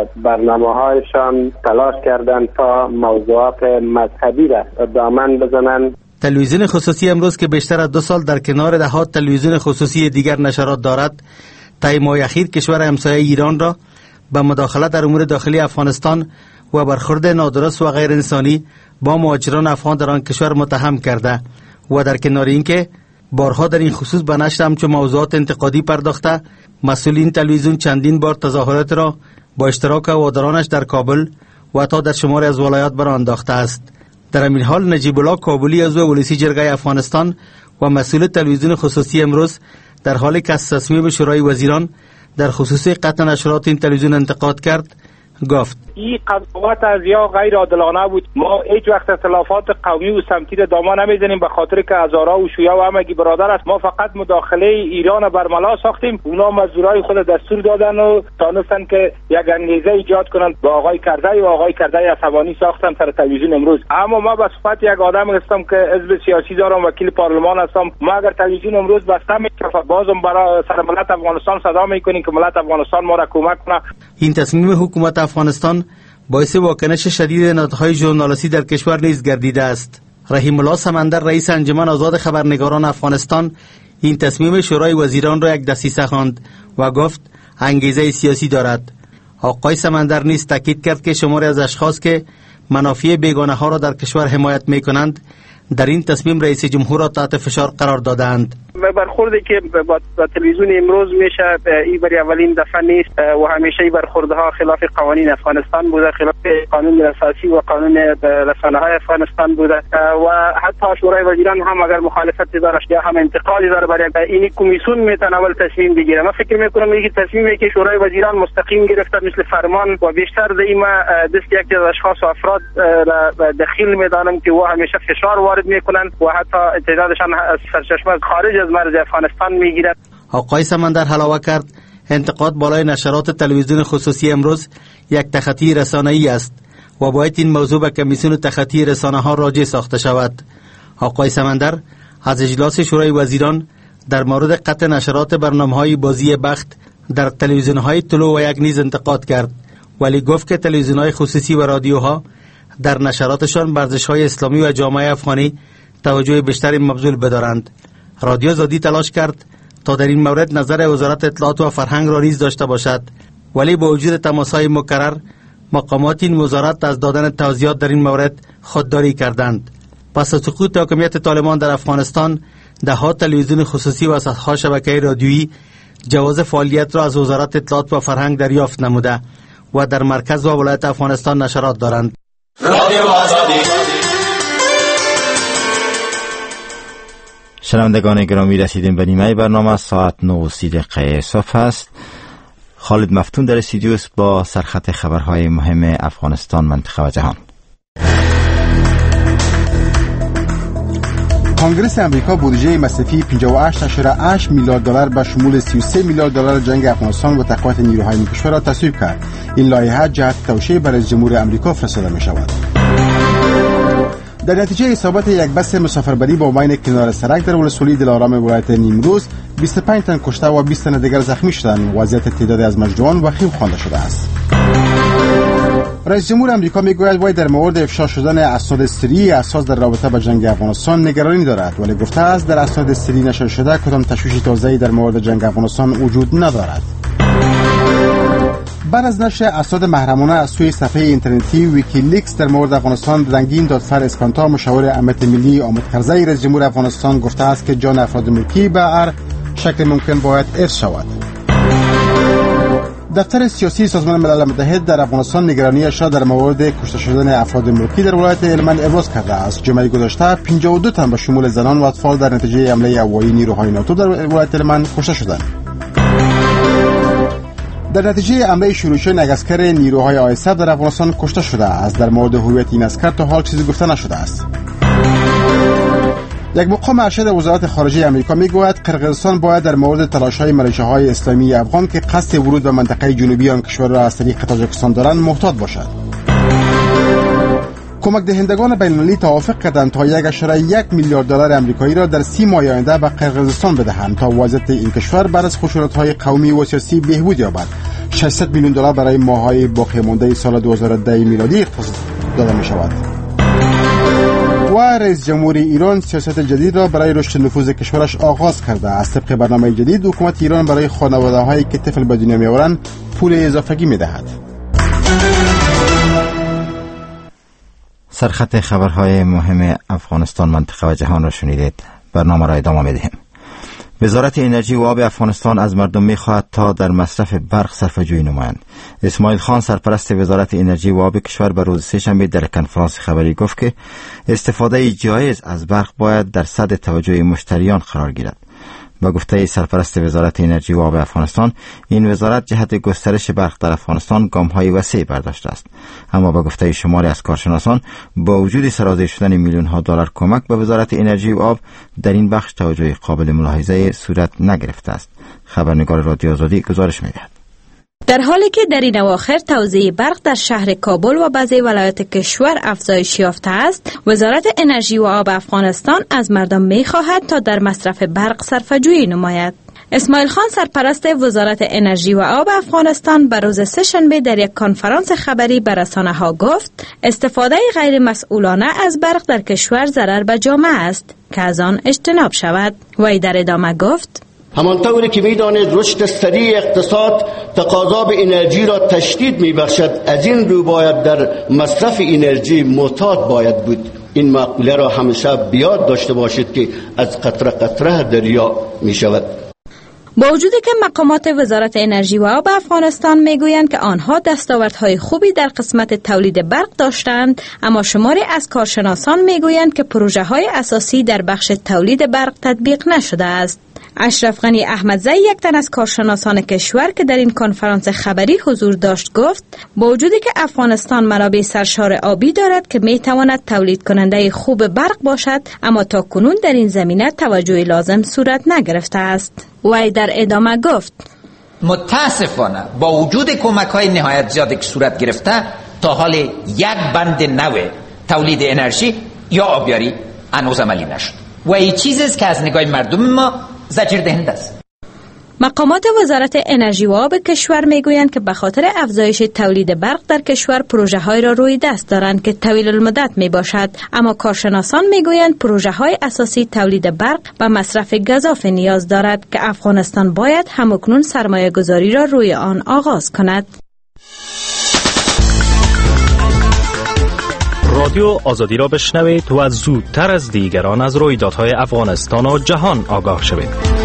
برنامه‌هایشان تلاش کردند تا موضوعات مذهبی را دامن بزنند. تلویزیون خصوصی امروز که بیشتر از دو سال در کنار دهات تلویزیون خصوصی دیگر نشرات دارد، طی ماه اخیر کشور همسایه ایران را به مداخله در امور داخلی افغانستان و برخورد نادرست و غیر انسانی با مهاجران افغان در آن کشور متهم کرده و در کنار اینکه بارها در این خصوص به نشر همچون موضوعات انتقادی پرداخته، مسئولین تلویزیون چندین بار تظاهرات را با اشتراک هوادارانش در کابل و حتی در شماری از ولایات برآن انداخته است. در همین حال نجیب الله کابلی، عضو ولسی جرگه افغانستان و مسئول تلویزیون خصوصی امروز، در حالی که از تصمیم شورای وزیران در خصوص قطع نشرات این تلویزیون انتقاد کرد، گفت این قضاوت از یا غیر عادلانه بود. ما هیچ وقت اختلافات قومی و سمتی را دامن نمیزنیم، به خاطر که هزارا و شویا و همگی برادر است. ما فقط مداخله ایران برملا ساختیم. اونا مزدورای خود دستور دادن و تانستن که یک انگیزه ایجاد کنند با آقای کرزی و آقای کرزی عصبانی ساختن سر تلویزیون امروز. اما ما به صفت یک آدم هستم که حزب سیاسی دارم، وکیل پارلمان هستم. ما اگر تلویزیون امروز بسته میشه، بازم برای سر ملت افغانستان صدا میکنیم که ملت افغانستان ما را کمک کنه. این تصمیم حکومت افغانستان باعث واکنش شدید نهادهای ژورنالیستی در کشور نیز گردیده است. رحیم الله سمندر، رئیس انجمن آزاد خبرنگاران افغانستان، این تصمیم شورای وزیران را یک دسیسه خواند و گفت انگیزه سیاسی دارد. آقای سمندر نیز تاکید کرد که شماری از اشخاص که منافع بیگانه ها را در کشور حمایت می کنند در این تصمیم رئیس جمهور را تحت فشار قرار دادند. و برخوردی که با, با تلویزیون امروز میشه این برای اولین دفعه نیست و همیشه این برخوردها خلاف قوانین افغانستان بوده، خلاف قانون اساسی و قانون رسانه‌های افغانستان بوده و حتی شورای وزیران هم اگر مخالفت داره یا هم انتقادی داره برای این کمیسیون میتونه تصمیم بگیره. من فکر میکنم این تصمیمی که شورای وزیران مستقیم گرفته مثل فرمان و بیشتر دیما دست یک از اشخاص و افراد دخیل میدانم که و همیشه فشار وارد میکنند و حتی تعدادشان از سرچشمه خارج از مرز افغانستان میگیرد. آقای سمندر علاوه کرد انتقاد بالای نشرات تلویزیون خصوصی امروز یک تخطی رسانه‌ای است و باید این موضوع به کمیسیون تخطی رسانه‌ها راجع ساخته شود. آقای سمندر از اجلاس شورای وزیران در مورد قطع نشرات برنامه‌های بازی بخت در تلویزیون‌های طلوع و یک نیز انتقاد کرد، ولی گفت که تلویزیون‌های خصوصی و رادیوها در نشراتشان ورزش‌های اسلامی و جامعه افغانی توجه بیشتری مبذول بدارند. رادیو آزادی تلاش کرد تا در این مورد نظر وزارت اطلاعات و فرهنگ را ریز داشته باشد، ولی با وجود تماس‌های مکرر مقامات این وزارت از دادن توضیحات در این مورد خودداری کردند. پس از سقوط حاکمیت طالبان در افغانستان، ده‌ها تلویزیون خصوصی و صدها شبکه رادیویی جواز فعالیت را از وزارت اطلاعات و فرهنگ دریافت نموده و در مرکز و ولایت افغانستان نشرات دارند. رادیو آزادی. شنوندگان گرامی، رسیدیم به نیمه برنامه. ساعت نه و سی دقیقه صبح است. خالد مفتون در استودیو است با سرخط خبرهای مهم افغانستان، منطقه و جهان. کنگره امریکا بودجه مصرفی پنجاه و هشت ممیز هشت میلیارد دلار به شمول سی و سه میلیارد دلار جنگ افغانستان و تقویت نیروهای این کشور را تصویب کرد. این لایحه جهت توشیح بر رئیس جمهور امریکا فرستاده می شود. در نتیجه اصابت یک بس مسافربری با ماین کنار سرک در ولسوالی دلارام ولایت نیمروز، بیست و پنج تن کشته و بیست تن دیگر زخمی شدند. وضعیت تعدادی از مجروحان وخیم خوانده شده است. رئیس جمهور امریکا میگوید وی در مورد افشا شدن اسناد سری اساس در رابطه با جنگ افغانستان نگرانی دارد، ولی گفته است در اسناد سری نشر شده کدام تشویش تازه‌ای در مورد جنگ افغانستان وجود ندارد. بعد از نشر اسناد محرمانه از سوی صفحه اینترنتی ویکیلیکس در مورد افغانستان، رنگین دادفر اسکانتا مشاور امنیت ملی آمد کرزی رئیس جمهور افغانستان گفته است که جان افراد ملکی به هر شکل ممکن باید حفظ شود. دفتر سیاسی سازمان ملل متحد در افغانستان نگرانیش را در مورد کشته شدن افراد ملکی در ولایت هلمند ابراز کرده است. جمعه گذشته پنجاه و دو تن به شمول زنان و اطفال در نتیجه حمله هوایی نیروهای ناتو در ولایت هلمند کشته شدند. در نتیجه حمله شروع شدن یک اسکر نیروهای آی اس اف در افغانستان کشته شده است. در مورد هویت این اسکر تا حال چیزی گفته نشده است. یک مقام ارشد وزارت خارجه امریکا میگوید قرقیزستان باید در مورد تلاش‌های ملیشه‌های اسلامی افغان که قصد ورود به منطقه جنوبی آن کشور را از طریق تاجیکستان دارند محتاط باشد. کمک دهندگان بین‌المللی توافق کردند تا یک ممیز یک میلیارد دلار آمریکایی را در سی ماه آینده به قرقیزستان بدهند تا وضعیت این کشور بعد از خشونت‌های قومی و سیاسی بهبود یابد. ششصد میلیون دلار برای ماه‌های باقی مانده سال دو هزار و ده میلادی اختصاص داده می‌شود. و رئیس جمهور ایران سیاست جدید را برای رشد نفوذ کشورش آغاز کرده است. طبق برنامه جدید حکومت ایران برای خانواده‌هایی که طفل به دنیا می‌آورند پول اضافگی می‌دهد. سرخط خبرهای مهم افغانستان، منطقه و جهان را شنیدید. برنامه را ادامه می‌دهیم. وزارت انرژی و آب افغانستان از مردم می‌خواهد تا در مصرف برق صرفه‌جویی نمایند. اسماعیل خان سرپرست وزارت انرژی و آب کشور به روز سه‌شنبه در کنفرانس خبری گفت که استفاده جایز از برق باید در صدر توجه مشتریان قرار گیرد. با گفته سرپرست وزارت انرژی و آب افغانستان، این وزارت جهت گسترش برق در افغانستان گام‌های وسیع برداشته است. اما با گفته شماری از کارشناسان، با وجود سرازیر شدن میلیون‌ها دلار کمک به وزارت انرژی و آب، در این بخش توجه قابل ملاحظه صورت نگرفته است. خبرنگار رادیو آزادی گزارش می‌دهد. در حالی که در این اواخر توزیع برق در شهر کابل و بعضی ولایات کشور افزایش یافته است، وزارت انرژی و آب افغانستان از مردم می‌خواهد تا در مصرف برق صرفه‌جویی نماید. اسماعیل خان سرپرست وزارت انرژی و آب افغانستان به روز سه‌شنبه در یک کنفرانس خبری به رسانه‌ها گفت استفاده غیر مسئولانه از برق در کشور ضرر به جامعه است که از آن اجتناب شود. وی در ادامه گفت همانطوری که می‌دانید رشد سریع اقتصاد تقاضا به انرژی را تشدید می‌بخشد، از این رو باید در مصرف انرژی محتاط باید بود. این مقوله را همیشه بیاد داشته باشید که از قطره قطره دریا می‌شود. با وجودی که مقامات وزارت انرژی و آب افغانستان میگویند که آنها دستاوردهای خوبی در قسمت تولید برق داشتند، اما شماری از کارشناسان میگویند که پروژه‌های اساسی در بخش تولید برق تطبیق نشده است. اشرف غنی احمدزی، یک تن از کارشناسان کشور که در این کنفرانس خبری حضور داشت، گفت با وجودی که افغانستان منابع سرشار آبی دارد که میتواند تولید کننده خوب برق باشد، اما تا کنون در این زمینه توجه لازم صورت نگرفته است. وی در ادامه گفت متاسفانه با وجود کمک‌های نهایت زیادی که صورت گرفته، تا حال یک بند نو تولید انرژی یا آبیاری هنوز عملی نشد و این چیزی است که از نگاه مردم ما زجر دهنده است. مقامات وزارت انرژی و آب کشور میگویند که به خاطر افزایش تولید برق در کشور پروژه های را روی دست دارند که طویل المدت می باشد، اما کارشناسان میگویند پروژه های اساسی تولید برق به مصرف گزاف نیاز دارد که افغانستان باید همکنون سرمایه گذاری را روی آن آغاز کند. رادیو آزادی را بشنوید و زودتر از دیگران از رویدادهای افغانستان و جهان آگاه شوید.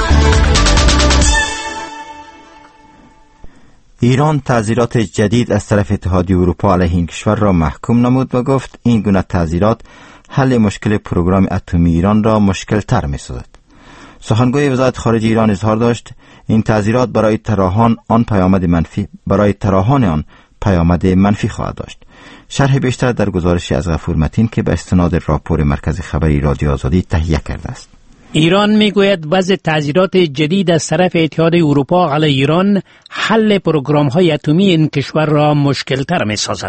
ایران تعزیرات جدید از طرف اتحادیه اروپا علیه این کشور را محکوم نمود و گفت این گونه تعزیرات حل مشکل پروگرام اتمی ایران را مشکل تر می سازد. سخنگوی وزارت خارجه ایران اظهار داشت این تعزیرات برای طراحان آن پیامد منفی برای طراحان آن پیامد منفی خواهد داشت. شرح بیشتر در گزارشی از غفور متین که به استناد راپور مرکز خبری رادیو آزادی تهیه کرده است. ایران میگوید وضع تعزیرات جدید از طرف اتحادیه اروپا علیه ایران حل پروگرام‌های اتمی این کشور را مشکل‌تر می‌سازد.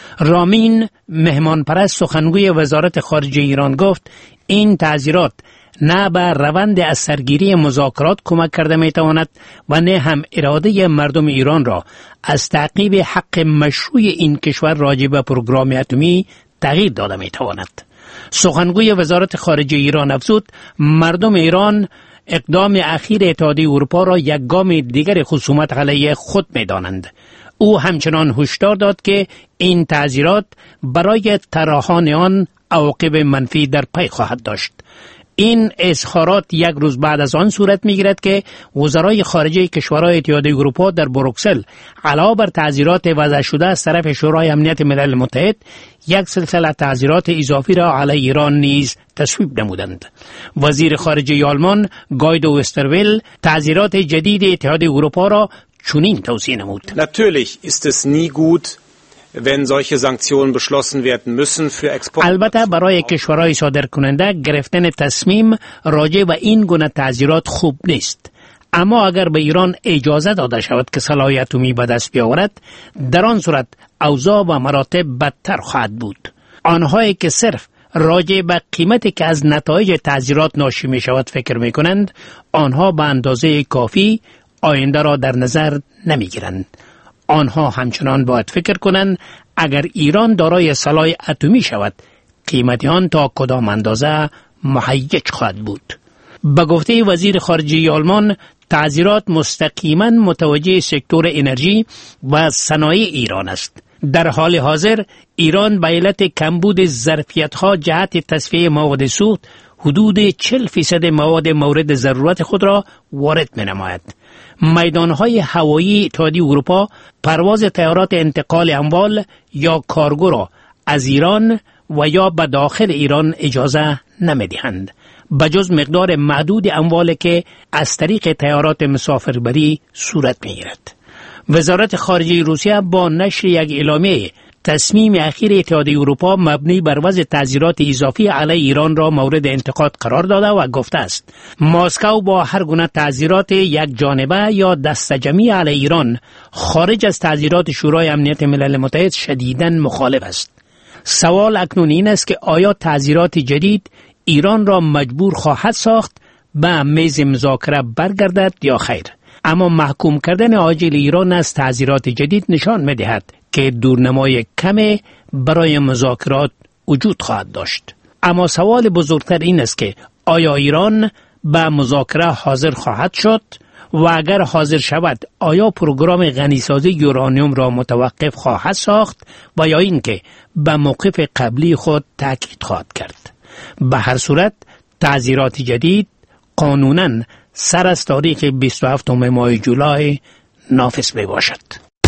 رامین مهمان پرست سخنگوی وزارت خارجه ایران گفت این تعزیرات نه به روند از سرگیری مذاکرات کمک کرده میتواند و نه هم اراده مردم ایران را از تعقیب حق مشروع این کشور راجع به پروگرام اتمی تغییر داده میتواند. سخنگوی وزارت خارجه ایران افزود مردم ایران اقدام اخیر اتحادیه اروپا را یک گام دیگر خصومت علیه خود می‌دانند. او همچنان هشدار داد که این تعزیرات برای طراحان آن عواقب منفی در پی خواهد داشت. این اظهارات یک روز بعد از آن صورت می‌گیرد که وزرای خارجه کشورهای اتحادیه اروپا در بروکسل علاوه بر تعزیرات وضع شده از طرف شورای امنیت ملل متحد یک سلسله تعزیرات اضافی را علیه ایران نیز تصویب نمودند. وزیر خارجه آلمان گایدو وسترویل تعزیرات جدید اتحادیه اروپا را چنین توصیه نمود. Natürlich ist es nie gut wenn solche Sanktionen beschlossen werden müssen für Export. البته برای کشورهای صادر کننده گرفتن تصمیم راجع به این گونه تعزیرات خوب نیست. اما اگر به ایران اجازه داده شود که سلاح اتمی به دست بیاورد، در آن صورت اوضاع و مراتب بدتر خواهد بود. آنهایی که صرف راجع به قیمتی که از نتایج تعزیرات ناشی می شود فکر می کنند، آنها به اندازه کافی آینده را در نظر نمی گیرند. آنها همچنان باید فکر کنند اگر ایران دارای سلاح اتمی شود قیمت آن تا کدام اندازه مهیج خواهد بود. به گفته وزیر خارجه آلمان تعزیرات مستقیما متوجه سکتور انرژی و صنایع ایران است. در حال حاضر ایران به علت کمبود ظرفیت‌ها جهت تصفیه مواد سوخت حدود چهل فیصد مواد مورد ضرورت خود را وارد می‌نماید. میدانهای هوایی اتحادیه اروپا پرواز طیارات انتقال اموال یا کارگو را از ایران و یا به داخل ایران اجازه نمیدهند، بجز مقدار محدود اموالی که از طریق طیارات مسافربری صورت میگیرد. وزارت خارجه روسیه با نشر یک اعلامیه تصمیم اخیر اتحادیه اروپا مبنی بر وضع تعزیرات اضافی علیه ایران را مورد انتقاد قرار داده و گفته است مسکو با هر گونه تعزیرات یک جانبه یا دسته‌جمعی علیه ایران خارج از تعزیرات شورای امنیت ملل متحد شدیداً مخالف است. سوال اکنون این است که آیا تعزیرات جدید ایران را مجبور خواهد ساخت به میز مذاکره برگردد یا خیر؟ اما محکوم کردن عاجل ایران از تعزیرات جدید نشان می‌دهد که دورنمای کمی برای مذاکرات وجود خواهد داشت. اما سوال بزرگتر این است که آیا ایران به مذاکره حاضر خواهد شد و اگر حاضر شود آیا پروگرام غنیسازی یورانیوم را متوقف خواهد ساخت و یا اینکه به موقف قبلی خود تاکید خواهد کرد؟ به هر صورت تعزیرات جدید قانوناً سر از تاریخ بیست و هفتم ماه جولای نافذ می باشد.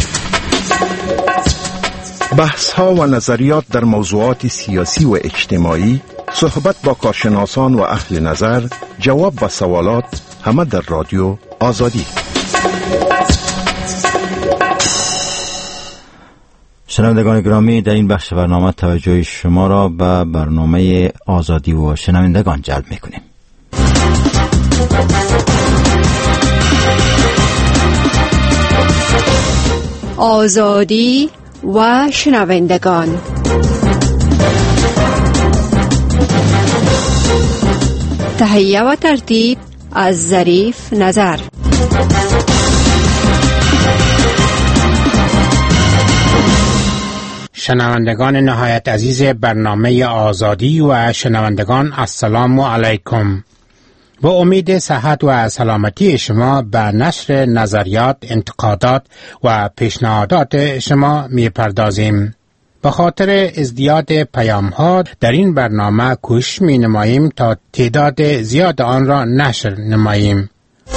بحث ها و نظریات در موضوعات سیاسی و اجتماعی، صحبت با کارشناسان و اهل نظر، جواب و سوالات، همه در رادیو آزادی. شنوندگان گرامی، در این بخش برنامه توجه شما را به برنامه آزادی و شنوندگان جلب می‌کنیم. آزادی و شنوندگان. تهیه و ترتیب از ظریف نظر. شنوندگان نهایت عزیز برنامه آزادی و شنوندگان السلام علیکم. با امید صحت و سلامتی شما به نشر نظریات، انتقادات و پیشنهادات شما می پردازیم. به خاطر ازدیاد پیام ها در این برنامه کوشش می نماییم تا تعداد زیاد آن را نشر نماییم.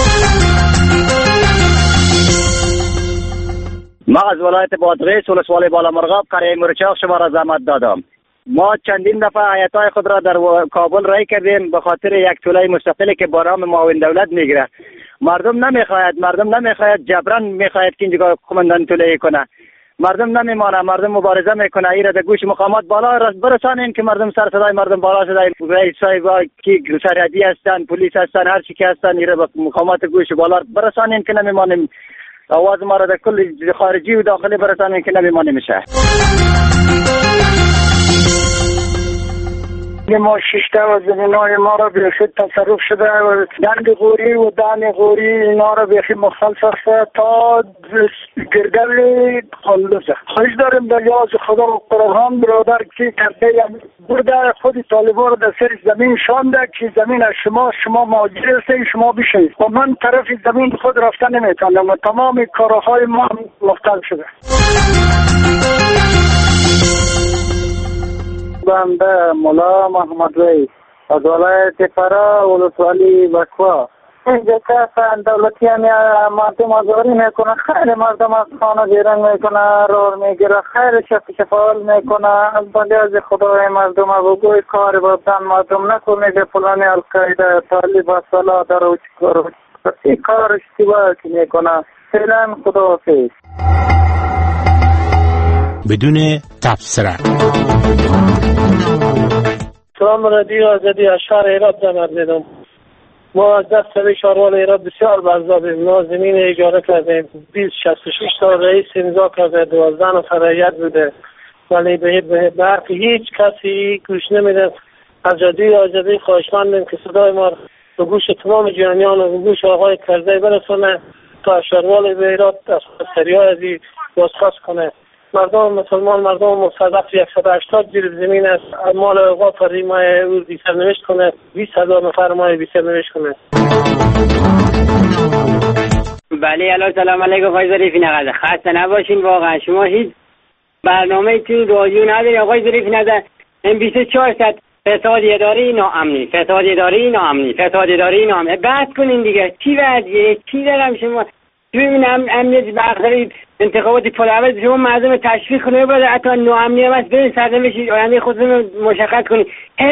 ما از ولایت بادغیس ولسوالی بالامرغاب قریه مرچاق شما را زحمت دادم. ما چندین دفعه هیئت‌های خود را در کابل رای کردیم به خاطر یک توله مستقلی که با نام معاون دولت میگیره. مردم نمیخواهد، مردم نمیخواهد، جبران میخواهد که اینجا کماندان توله کنه. مردم نمیمانه، مردم مبارزه میکنه. ایره در گوش مقامات بالا برسانین که مردم سر صدای مردم بالا صدای رئیس صاحب کی سرحدی هستن، پلیس هستن، هر چی که هستن، ایره به مقامات گوش بالا برسانین که نمیمانیم. آواز ما را در کل خارجی و داخلی برسانیم که نمیمانیم شهر. ما ششته و زمینای ما را بیخی تصرف شده و دند غوری و دن غوری اینا را بیخی مخالف است تا گردل خلوصه. خواهش داریم در یاز خدا و قرآن برادر که کرده برده خود طالبان را در سر زمین شانده که زمین از شما شما مهاجر هستید شما بشید و من طرف زمین خود رفته نمیتونم و تمام کارهای ما مختل شده. بنده مولا محمد رئیس از ولایت فرا ولسوالی بکوا. اینجا کسان دولتی همی مردم آزاری میکنه، خیلی مردم از خانه گیرن میکنه، رور میگیره، خیلی شفت شفال میکنه. از بنده از خدای مردم بگوی کار بابدن مردم نکنه که فلانی القاعده طالب اصلا در اوچ کار این کار اشتباه که میکنه. فعلا خدا حافظ. بدون تبصره. سلام رادیو آزادی از شهر ایراد زمر دیدم. ما از دست سوی شهروال ایراد بسیار برزادیم. ما زمین اجاره کردیم. بیست شصت و شش تا رئیس امضا کرده، دوازده نفر رعیت بوده، ولی به برق هیچ کسی گوش نمیده. از رادیو آزادی خواهشمندیم که صدای ما به گوش تمام جهانیان و به گوش آقای کرزی برسونه تا شهروال ایراد از سریعی بازخواست کنه. مردم مسلمان، مردم مستضعف صد و هشتاد جریب زمین است. مال آقا فری ماه او بی سرنوشت کنه، بیست هزار نفر ماه بی سرنوشت کنه. بله الو سلام علیکم آقای ظریفی نقده. خسته نباشین. واقعا شما هیچ برنامه توی رادیو نداری آقای ظریفی نقده. این بیست و چهار ساعت فساد اداری ناامنی، فساد اداری ناامنی، فساد اداری ناامنی. بحث کنین دیگه. چی وضعیه؟ چی دارم شما؟ ببینم امنیت بخشی انتخاباتی پلاوز شما مردم تشویق کنه باید حتی ناامنی هم هست برین سرنوشت آینده خودتون مشخص کنید.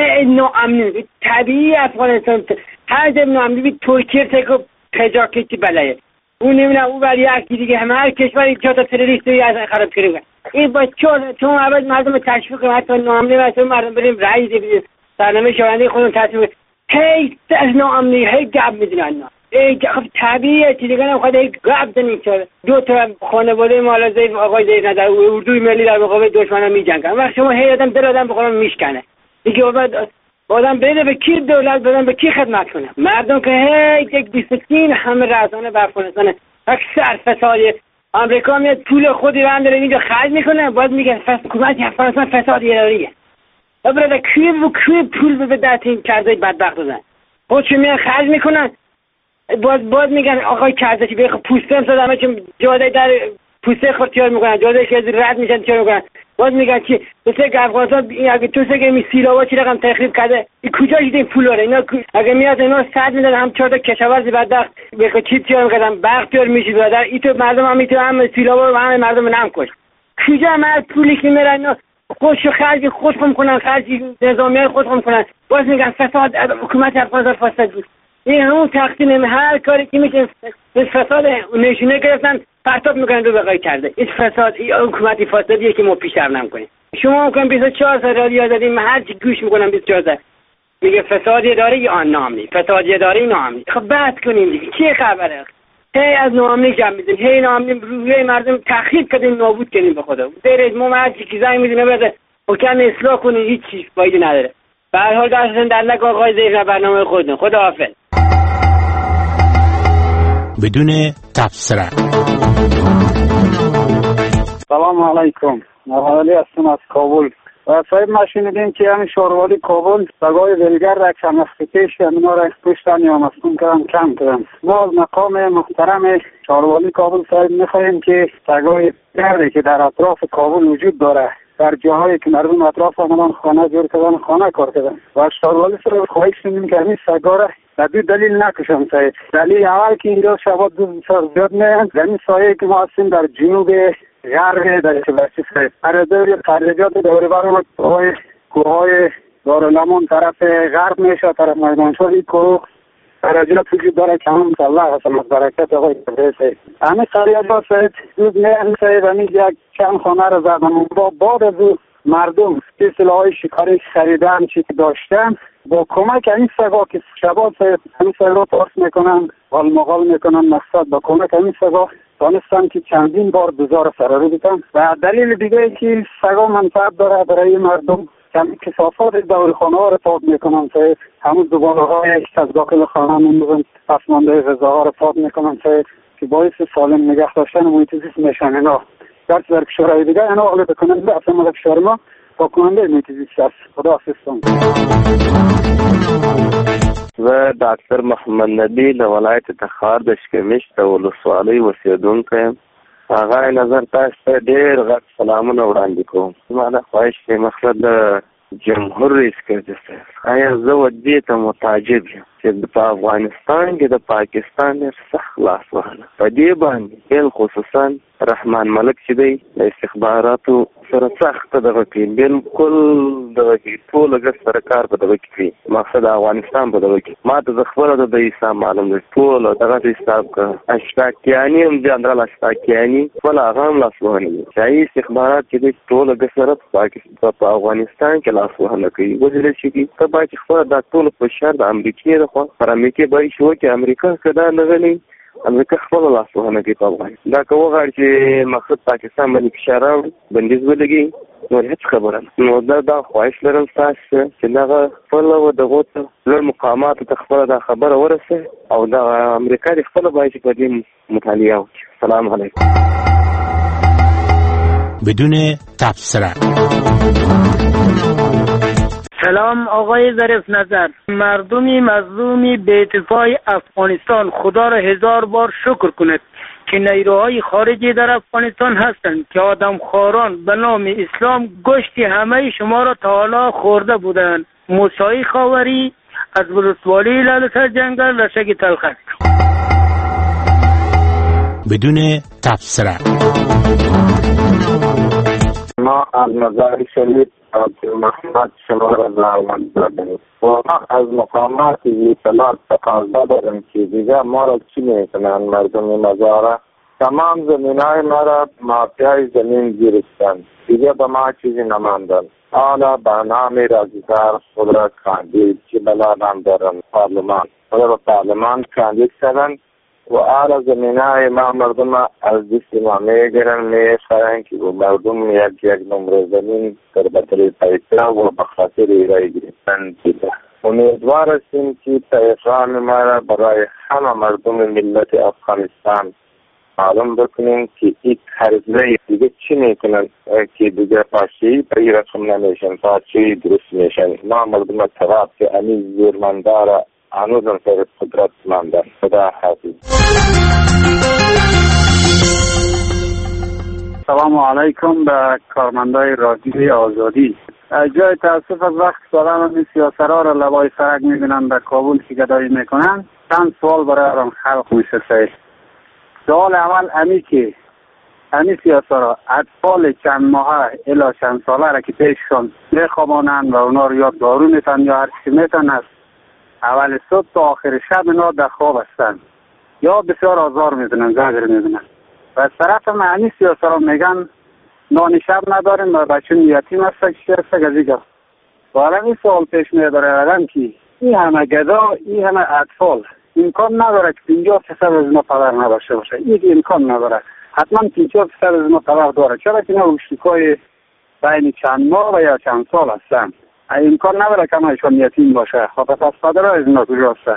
ناامنی طبیعی افغانستان هر جب ناامنی بید ترکیه تکو خجاکتی بلایه اون نمیدونم او بر یکی دیگه همه هر کشوری چهار تا تروریستی از خراب کرده. این با چون چون اول مردم تشویق کنه حتی ناامنی هست مردم بریم رأی بدیم سرنوشت آینده خودتون تشویق هی از ناامنی هی گپ میزنن. خب طبیعیه چیزی کنم خواهد یک گفت نمیشه. دو تا خانواده مالا زیف آقای زیف نداره اردوی ملی در مقابل دشمن هم می جنگن. وقت شما هی آدم دل آدم بخورم میشکنه دیگه آدم بده به کی دولت بدن به کی خدمت کنه. مردم که هی یک بیست و تین همه رسانه به افغانستان اکثر فسادی امریکا میاد پول خودی رند داره اینجا خرج میکنه باید میگه حکومت افغانستان فساد اداریه. برادر کی و کی پول به دست این کرده بدبخت دادن خودشون میان خرج میکنن. باز باز میگن آقای کرزی به پوستم زدم چون جاده در پوسته خورتیار میکنن جاده که رد میشن چرا میکنن. باز میگن که مثل که افغانستان اگه تو سگه می سیلاوا چی رقم تخریب کرده این کجا دیدین این پول داره اینا اگه میاد اینا صد میدن هم چهار تا کشاورزی بدبخت به چی تیار میکردن بختیار میشید برادر این تو مردم هم میتونه هم سیلاوا و هم مردم نمکش کجا هم پولی که میرن اینا خودشو خرج خودشون کنن خرج نظامیان خودشون کنن. باز میگن فساد حکومت افغانستان فساد بود. این همون تقسیم هر کاری که میشه فساد نشونه گرفتن پرتاب میکنن رو بقای کرده. این فساد این حکومتی فسادیه که ما پیشتر نمیکنیم. شما میکنم بیست و چهار سال رادیو آزادی من هر چی گوش میکنم بیست و چهار سال میگه فسادی داره یا آن نامنی فسادی داره نامنی. خب بحث کنیم دیگه چه خبره. هی از نامنی جمع میدین هی نامنی روی مردم تخریب کردین نابود کردین به خدا. در ما هر چی چیزایی میدونه بده حکم اصلاح کنین هیچ چیز فایده نداره. به هر حال دستتون در نکنه آقای زیف برنامه خودتون. خداحافظ. بدون تبصره. سلام علیکم. موالی هستم از کابل. و صاحب ما شنیدیم که همین شاروالی کابل سگای ولگر را کم اختیش همینا را پشتن یا مسکون کردن کم کردن. ما از مقام محترم شاروالی کابل صاحب میخواهیم که سگای ولگری که در اطراف کابل وجود داره در جاهایی که مردم اطراف آمدن خانه جور کردن خانه کار کردن و شاروالی سر خواهش شنیدیم که همین سگا را در دو دلیل نکشم صاحب. دلیل اول که اینجا شبات دو بسیار زیاد میان زمین سایه که ما هستیم در جنوب غرب در کلاشی صاحب اردوی خارجات دوری برام کوه کوههای دارالمان طرف غرب میشه طرف میدانشوری کوه خارجات وجود داره که هم الله و برکت آقای صاحب همین خارجات صاحب روز میان صاحب همین یک چند خانه رو زدن با بعد از مردم که سلاحهای شکاری خریدن چی که داشتن با کمک این سگا که شبات صاحب همین سگا پارس میکنن غالمغال میکنن مقصد با کمک این سگا دانستم که چندین بار دوزار فراری بیتن و دلیل دیگه که سگا منفعت داره برای مردم کمی کسافات دور خانه ها رو پاک میکنن صاحب همون زباله های از داخل خانه میمونن پسمانده غذاها رو پاک میکنن صاحب که باعث سالم نگه داشتن محیط زیست میشن اینا در در کشورهای دیگه اینا حالا بکنن به اصلا مال کشور ما با کننده محیط زیست است. خدا حافظتون. زه ډاکټر محمد نبی له ولایت تخار د شکمش د ولسوالۍ اوسېدونکی یم. هغه نظر تاسو ته ډېر غټ سلامونه وړاندې کوم. زما دا خواهش دی مقصد د جمهور رئیس کرده صاحب آیا زه ودې ته متعجب یم چې په افغانستان کې د پاکستان ډېر سخت لاس وهله په دې باندې بل خصوصا رحمان ملک چې دی د استخباراتو سره سخت دغه کوي بالکل دغه کوي ټول ګس سره کار په دغه کوي مقصد افغانستان په دغه کوي ما ته د خپل د حساب معلوم دی ټول دغه حساب کا اشتاکیانی هم جنرال اشتاکیانی ولا هم لاس وهنه چې استخبارات چې دی ټول ګس سره پاکستان په افغانستان کې لاس وهنه کوي وځل شي کی ته با چې خپل د ټول په شر د امریکای د خو پر امریکای به شو چې امریکا کدا نه غني امریکا خپل لاس وهنه کوي په افغانستان دا کوغه چې مقصد پاکستان باندې فشار راوړي بندیز ولګي نو هیڅ خبره نو دا د خواهش لرم تاسو چې دا خپل و دغه لوړ مقامات ته خپل دا خبره ورسه او دا امریکا د خپل بای چې په دې مطالعه وکړي. سلام علیکم. بدون تبصره. سلام آقای ظریف نظر. مردمی مظلومی به اتفاق افغانستان خدا را هزار بار شکر کند که نیروهای خارجی در افغانستان هستند که آدمخواران به نام اسلام گوشت همه شما را تا حالا خورده بودند. موسی خاوری از ولسوالی لالسر جنگل رشک تلخک. بدون تبصره. ما از مزار شریف محمد شما را دعوت دادیم و ما از مقامات اطلاعات تقاضا داریم که دیگه ما را چی میکنن مردم مزاره تمام زمینای ما را مافیای زمین گرفتن دیگه به ما چیزی نماندن حالا به نام رازیدار خود را کاندید که بلادم دارن پارلمان خود را پارلمان کاندید کردن و آل زمینای ما مردم از دست ما میگرن میخواهن که مردم یک یک نمره زمین در بطری پیسا و بخاطر ایرای گرفتن دیده. امیدوار هستیم که پیغام ما را برای همه مردم ملت افغانستان معلوم بکنیم که این هرزه دیگه چی میکنن که دیگه پاشی به این رقم نمیشن پاشی درست میشن. ما مردم تواب که امی زورمندار آنوزن سر قدرت ماندن. خدا حافظ. سلام علیکم به کارمندای رادیوی آزادی. جای تاسف از وقت سلام این سیاسرها را لبای سرک میبینن در کابل که گدایی میکنن چند سوال برای آرام خلق میشه سید. سوال اول امی که امی سیاسرها اطفال چند ماه الا چند ساله را که پیششون میخوابانند و اونا رو یا دارو میتن یا هر چی میتن است اول صبح تا آخر شب اینا در خواب هستن یا بسیار آزار میزنن زجر میزنن و از طرف معنی سیاست را میگن نان شب نداریم و بچه یتیم هست که هست که از اینجا حالا این سوال پیش میبره آدم که این همه گدا این همه اطفال امکان نداره که پنجاه فیصد از اینا پدر نباشه باشه این امکان نداره حتما پنجاه فیصد از اینا پدر داره چرا که اینا روشتیکای بین چند ماه و یا چند سال هستن امکان نداره که همشون یتیم باشه خب پس پدر از اینا کجا هست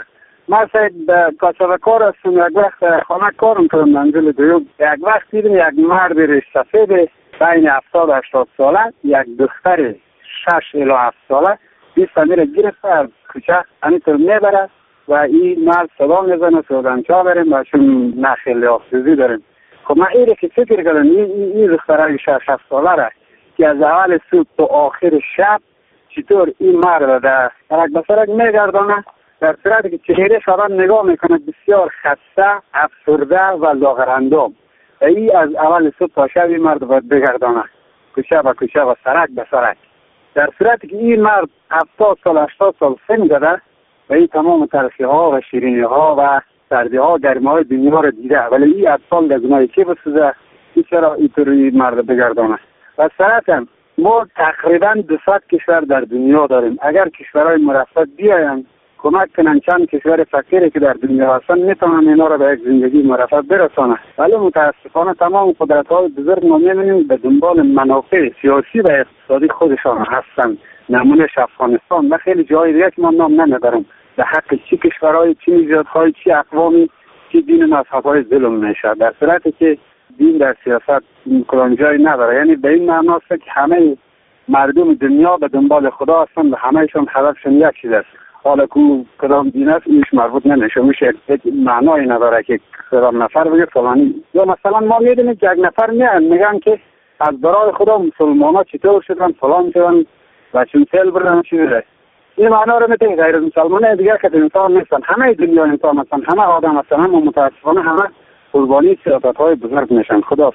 ما سید کاسب کار هستم، یک وقت خانه کارم کردم منزل دوم. یک وقت دیدم یک مرد ریش سفید بین هفتاد هشتاد ساله، یک دختر شش الی هفت ساله بیست میره گرفته از کوچه همینطور میبره و این مرد صدا میزنه سودانچا بریم و چون نخیلی آفزوزی داریم. خب من ایره که فکر کردم این دختره شش هفت ساله را که از اول صبح تا آخر شب چطور این مرد در سرک به سرک میگردانه، در صورتی که چهره شبان نگاه میکنه بسیار خسته، افسرده و لاغرندام. و این از اول صبح تا شب این مرد باید بگردانه کوچه به کوچه و سرک به سرک. در صورتی که این مرد هفتاد سال هشتاد سال سن داره و این تمام تلخی ها و شیرینی ها و سردی ها گرمی های دنیا رو دیده، ولی این اطفال در گناه که بسوزه این چرا اینطوری مرد بگردانه. و صراحتا ما تقریبا دوصد کشور در دنیا داریم. اگر کشورهای مرفه بیاین کمک کنن چند کشور فقیری که در دنیا هستن میتونن اینا رو به یک زندگی مرفه برسانه، ولی متاسفانه تمام قدرت های بزرگ ما میبینیم به دنبال منافع سیاسی و اقتصادی خودشان هستن. نمونهش افغانستان و خیلی جای دیگه که ما نام نمیبرم به حق چی کشورهای، چی نژادهای، چی اقوامی، چی دین مذهبهای ظلم میشه، در صورتی که دین در سیاست کلان جایی نداره. یعنی به این معناست که همه مردم دنیا به دنبال خدا هستن و همهشون هدفشون یک چیز است. حالا که کدام دین است اینش مربوط نمیشه، میشه معنایی نداره که کدام نفر بگه فلانی. یا مثلا ما میدونیم که یک نفر میان میگن که از برای خدا مسلمان ها چطور شدن فلان شدن و چون سیل بردن چی بده. این معنا رو میتونی غیر مسلمان دیگه که انسان نیستن، همه دنیا انسان هستن، همه آدم هستن، همه متاسفانه همه قربانی سیاست های بزرگ میشن. خدا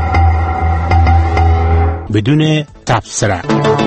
بدون تبصره.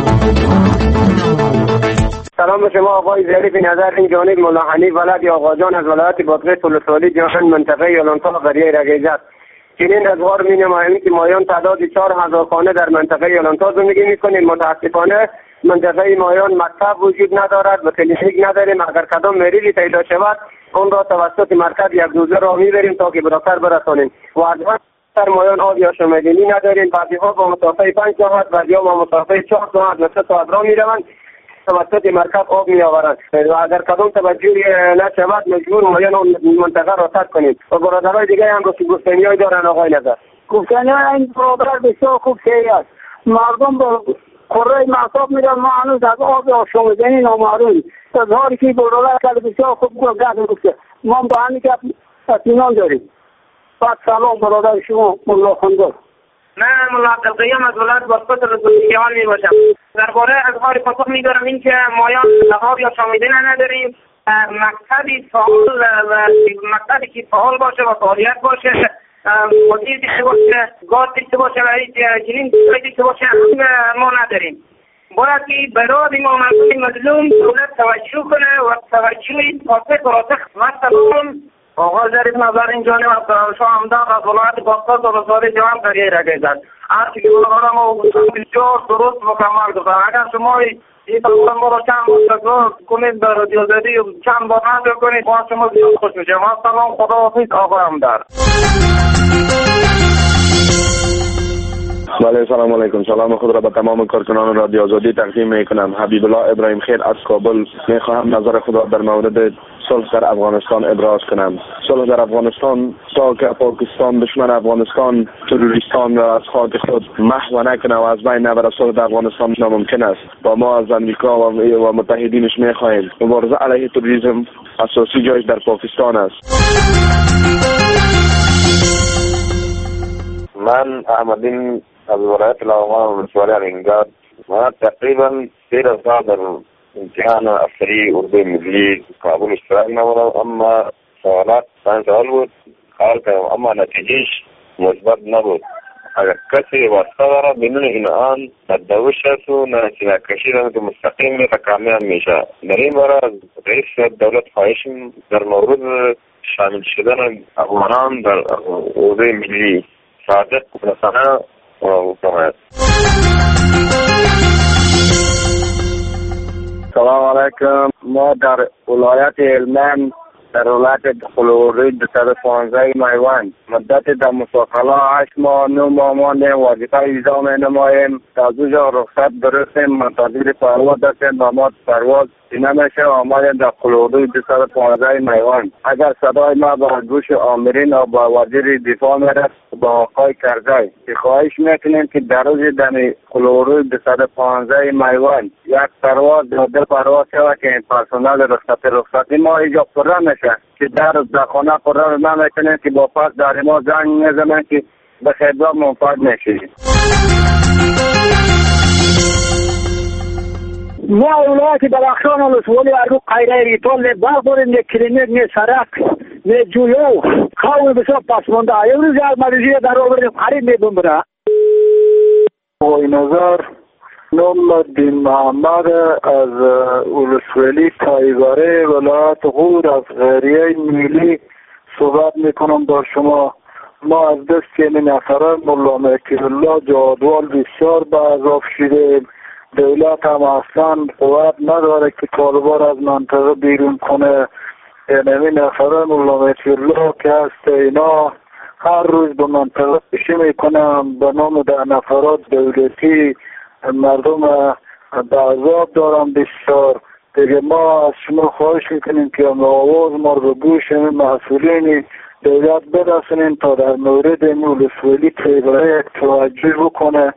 سلام به شما آقای ظریف نظر، این جانب مولا حنیف ولد آقا جان از ولایت بادغیس فلسطینی جهان منطقه یالانتا قریه رگیزت. چنین اظهار می نماییم که مایان تعداد چهار هزار خانه در منطقه یالانتا زندگی میکنیم. متاسفانه منطقه مایان مکتب وجود ندارد و کلینیک نداریم. اگر کدام مریضی پیدا شود اون را توسط مرکز یک روزه راه میبریم تا که به دکتر برسانیم. و از در مایان آب یا شمدینی نداریم. بعضی ها با مسافه پنج ساعت، بعضی ها با مسافه چهار ساعت و سه ساعت راه میروند توسط مرکز آب می آورند و اگر کدام توجهی نشود مجبور مایان منطقه را ترک کنیم. و برادرای دیگه هم رو که گفتنیای دارن آقای نظر. گفتنیای این برادر بسیار خوب شیعی است. مردم با قره معصاب میرن، ما هنوز از آب یا شمدینی نامعلوم. اظهاری که برادر کرد بسیار خوب گفته. ما با همین که اطمینان داریم. بعد سلام برادر شما مولا خندر. من مولا عبدالقیوم از ولایت بادغیس فلسطینیان می باشم. درباره اظهار پاسخ می دارم این که مایان آب یا شامیدین نداریم. مکتبی فعال و مکتبی که فعال باشه و فعالیت باشه، مدیر دیشته باشه، گاز دیشته باشه و چنین دیشته باشه ما نداریم. باید که برای ما مردم مظلوم دولت توجه کنه و توجهی پاسخ و راسخ مثلا آقا ظریف نظر این جانب از شما همدان از ولایت بادغیس و رساله جوان قریه رگیزد. هرچی که بلغارم و بسیار درست مکمل گفتم. اگر شما این تقریبا ما را چند بار کنید در رادیو زدی و چند بار نظر کنید ما شما زیاد خوش میشم. سلام، خدا حافظ آقا همدان. بله سلام علیکم. سلام خود را به تمام کارکنان رادیو آزادی تقدیم میکنم. حبیب الله ابراهیم خیر از کابل. میخواهم نظر خود را در مورد صلح در افغانستان ابراز کنم. صلح در افغانستان تا که پاکستان دشمن افغانستان تروریستان را از خاک خود محو نکنه و از بین نبره، صلح در افغانستان ناممکن است. و ما از امریکا و متحدینش میخواهیم مبارزه علیه تروریسم اساسی جایش در پاکستان است. من احمدین از ولایت لاغمان و ولسوالی الینگار. ما تقریبا تیره سال در امتحان اصلی اردو ملی کابل اشتراک نبودم، اما سوالات پنج سوال بود حال کردم اما نتیجهش مثبت نبود. اگر کسی واسطه داره بدون اینعام تدوش است و نتیجه کشیدن که مستقیم میره کامیاب میشه. در این باره از رئیس دولت خواهشم در مورد شامل شدن افغانان در اردو ملی صادق رسانه و حکومت. سلام علیکم. ما در ولایت هلمند در ولایت خلوری دو صد و پانزده میوند مدت در مسافله هشت ماه نه ماه ماندیم. وظیفه ویزا می نماییم. تا زوجا رخصت برسیم منتظر پرواز هستیم. با ما پرواز نمیشه. آمدیم در قلوردوی دویست و پانزده میوان. اگر صدای ما با گوش آمرین و با وزیر دفاع میرسد با آقای کرزی که خواهش میکنیم که در روز دمی قلوردوی دویست و پانزده میوان یک پرواز دو پرواز شود که این پرسنل رخصتی رخصتی ما اینجا پره میشه که در در خانه پره نمیکنیم که با پس در ما زنگ میزنن که به خدمت منفعل میشیم. ما ولایت بلخشان ولسوالی ارو قیره ریتول برداریم یک کلینیک نه سرک نه جویو خواهی بسیار پسمانده یه روز یک مریضی در آوردیم قریب میبون بره. وای نظر نام دین محمد از ولسوالی تایگاره ولایت غور از غیریه میلی صحبت میکنم با شما. ما از دست این نفره مولا مهدی الله جادوال بسیار به عذاب شدیم. دولت هم اصلا قوت نداره که طالبان از منطقه بیرون کنه. یعنی نفره مولا مهدی الله که هست اینا هر روز به منطقه کشی میکنم به نام ده نفرات دولتی مردم به عذاب دارم بسیار. دیگه ما از شما خواهش میکنیم که آواز ما رو به گوش مسئولین دولت برسونین تا در مورد این ولسوالی تیبره توجه بکنه.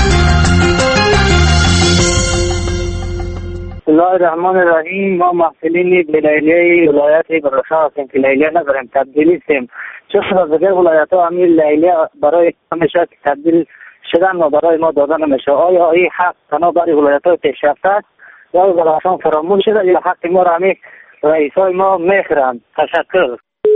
بسم الله الرحمن الرحیم. ما محصلین لیلیه ولایت بلخشان هستیم که لیلیه نداریم، تبدیلی هستیم. چون از دیگر ولایت ها همین لیلیه برای همیشه تبدیل شدن و برای ما دادن نمیشه. آیا این حق تنها برای ولایت های پیشرفته است یا بلخشان فراموش شده یا حق ما را همین رئیس های ما میخرند؟ تشکر.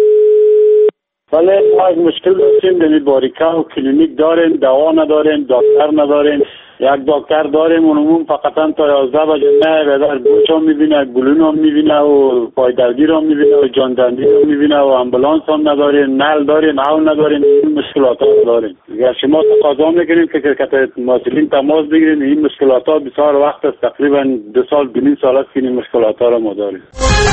بله ما از مشکل داشتیم. دمی باریکا و کلینیک داریم، دوا نداریم، دکتر نداریم. یک دکتر داریم اونمون فقط تا یازده بجه نه بدر گوش هم میبینه، گلون هم میبینه و پایدردی هم میبینه و جاندندی هم میبینه و امبولانس هم نداریم، نل داریم، هوا نداریم. این مشکلات ها داریم. اگر شما تقاضا میکنیم که شرکت مسئولین تماس بگیرین. این مشکلات ها بسیار وقت است، تقریبا دو سال دو نیم سال است که این مشکلات ها را ما داریم.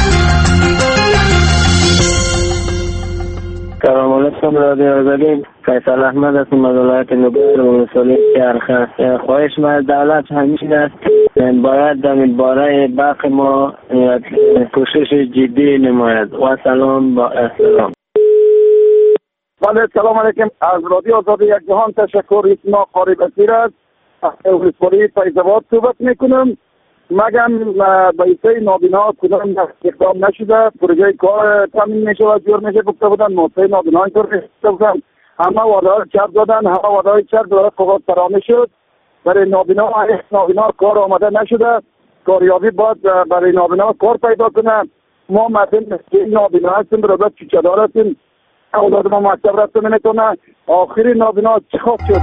سلام علیکم رادیو آزادی. فیصل احمد هستم از ولایت نوبهار ولسوالی کرخ. خواهش ما از دولت همین است باید در باره برق ما کوشش جدی نماید. و سلام با احترام. بله سلام علیکم. از رادیو آزادی یک جهان تشکر. اسم قاری بصیر است. از ولسوالی فیض‌آباد صحبت میکنم. مگم به ایسای نابینا کدام اقدام نشده. پروژه کار تامین میشه و جور میشه گفته بودن. موسیقی نابینا اینطور گفته بودن. همه وعده ها چرب دادن، همه وعده های چرب داره قوات فرامه شد. برای نابینا نابینا کار آمده نشده. کاریابی باید برای نابینا کار پیدا کنه. ما مثلا نابینا هستیم، برادر چیچه‌دار هستیم. اولاد ما مکتب رفته نمیتونه. آخری نابینا چی خواب شد؟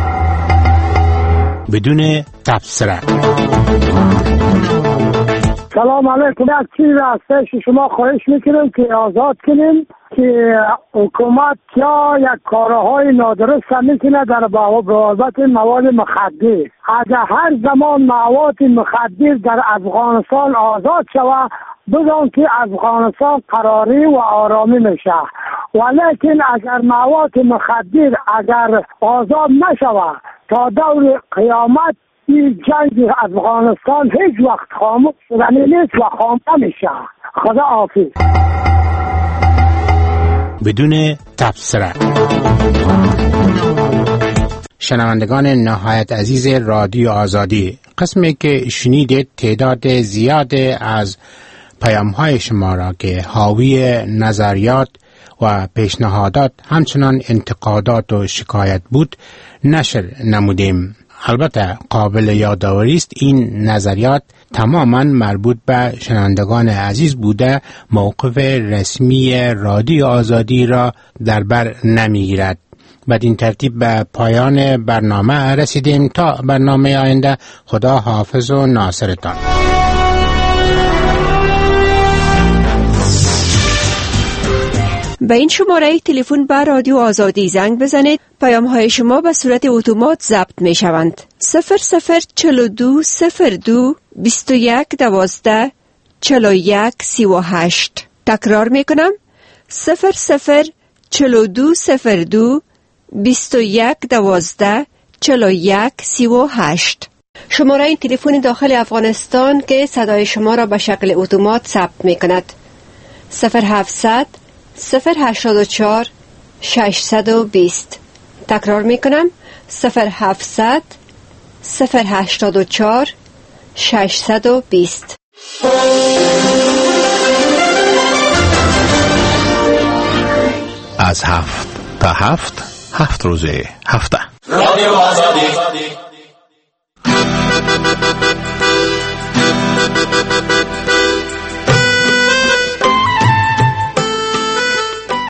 بدون تبصره. سلام علیکم. یک چیز هستش شما خواهش میکنیم که آزاد کنیم که حکومت یا یک کارهای نادرست میکنه در بابت مواد مخدر. اگر هر زمان مواد مخدر در افغانستان آزاد شود بدون که افغانستان قراری و آرامی میشه. ولیکن اگر مواد مخدر اگر آزاد نشود تا دور قیامت این جنگ افغانستان هیچ وقت خاموش شدنی نیست و خاموش نمیشه. خدا حافظ. بدون تبصره. شنوندگان نهایت عزیز رادیو آزادی، قسمی که شنیدید تعداد زیاد از پیام‌های شما را که حاوی نظریات و پیشنهادات همچنان انتقادات و شکایت بود نشر نمودیم. البته قابل یادآوری است این نظریات تماما مربوط به شنوندگان عزیز بوده موقف رسمی رادیو آزادی را در بر نمیگیرد. بدین ترتیب به پایان برنامه رسیدیم. تا برنامه آینده خدا حافظ و ناصرتان. به این شماره تلفن به رادیو آزادی زنگ بزنید. پیام های شما به صورت اتومات ضبط می شوند. صفر صفر چلو دو صفر دو بیست و یک دوازده چلو یک سی و هشت. تکرار می کنم. صفر صفر چلو دو صفر دو بیست و یک دوازده چلو یک سی و هشت. شماره این تلفن داخل افغانستان که صدای شما را به شکل اتومات ثبت می کند. صفر هفتصد صفر هشتاد و چهار ششصد و بیست. تکرار می کنم. صفر هفتصد صفر هشتاد و چهار ششصد و بیست. از هفت تا هفت هفت روزه هفته رادیو آزادی.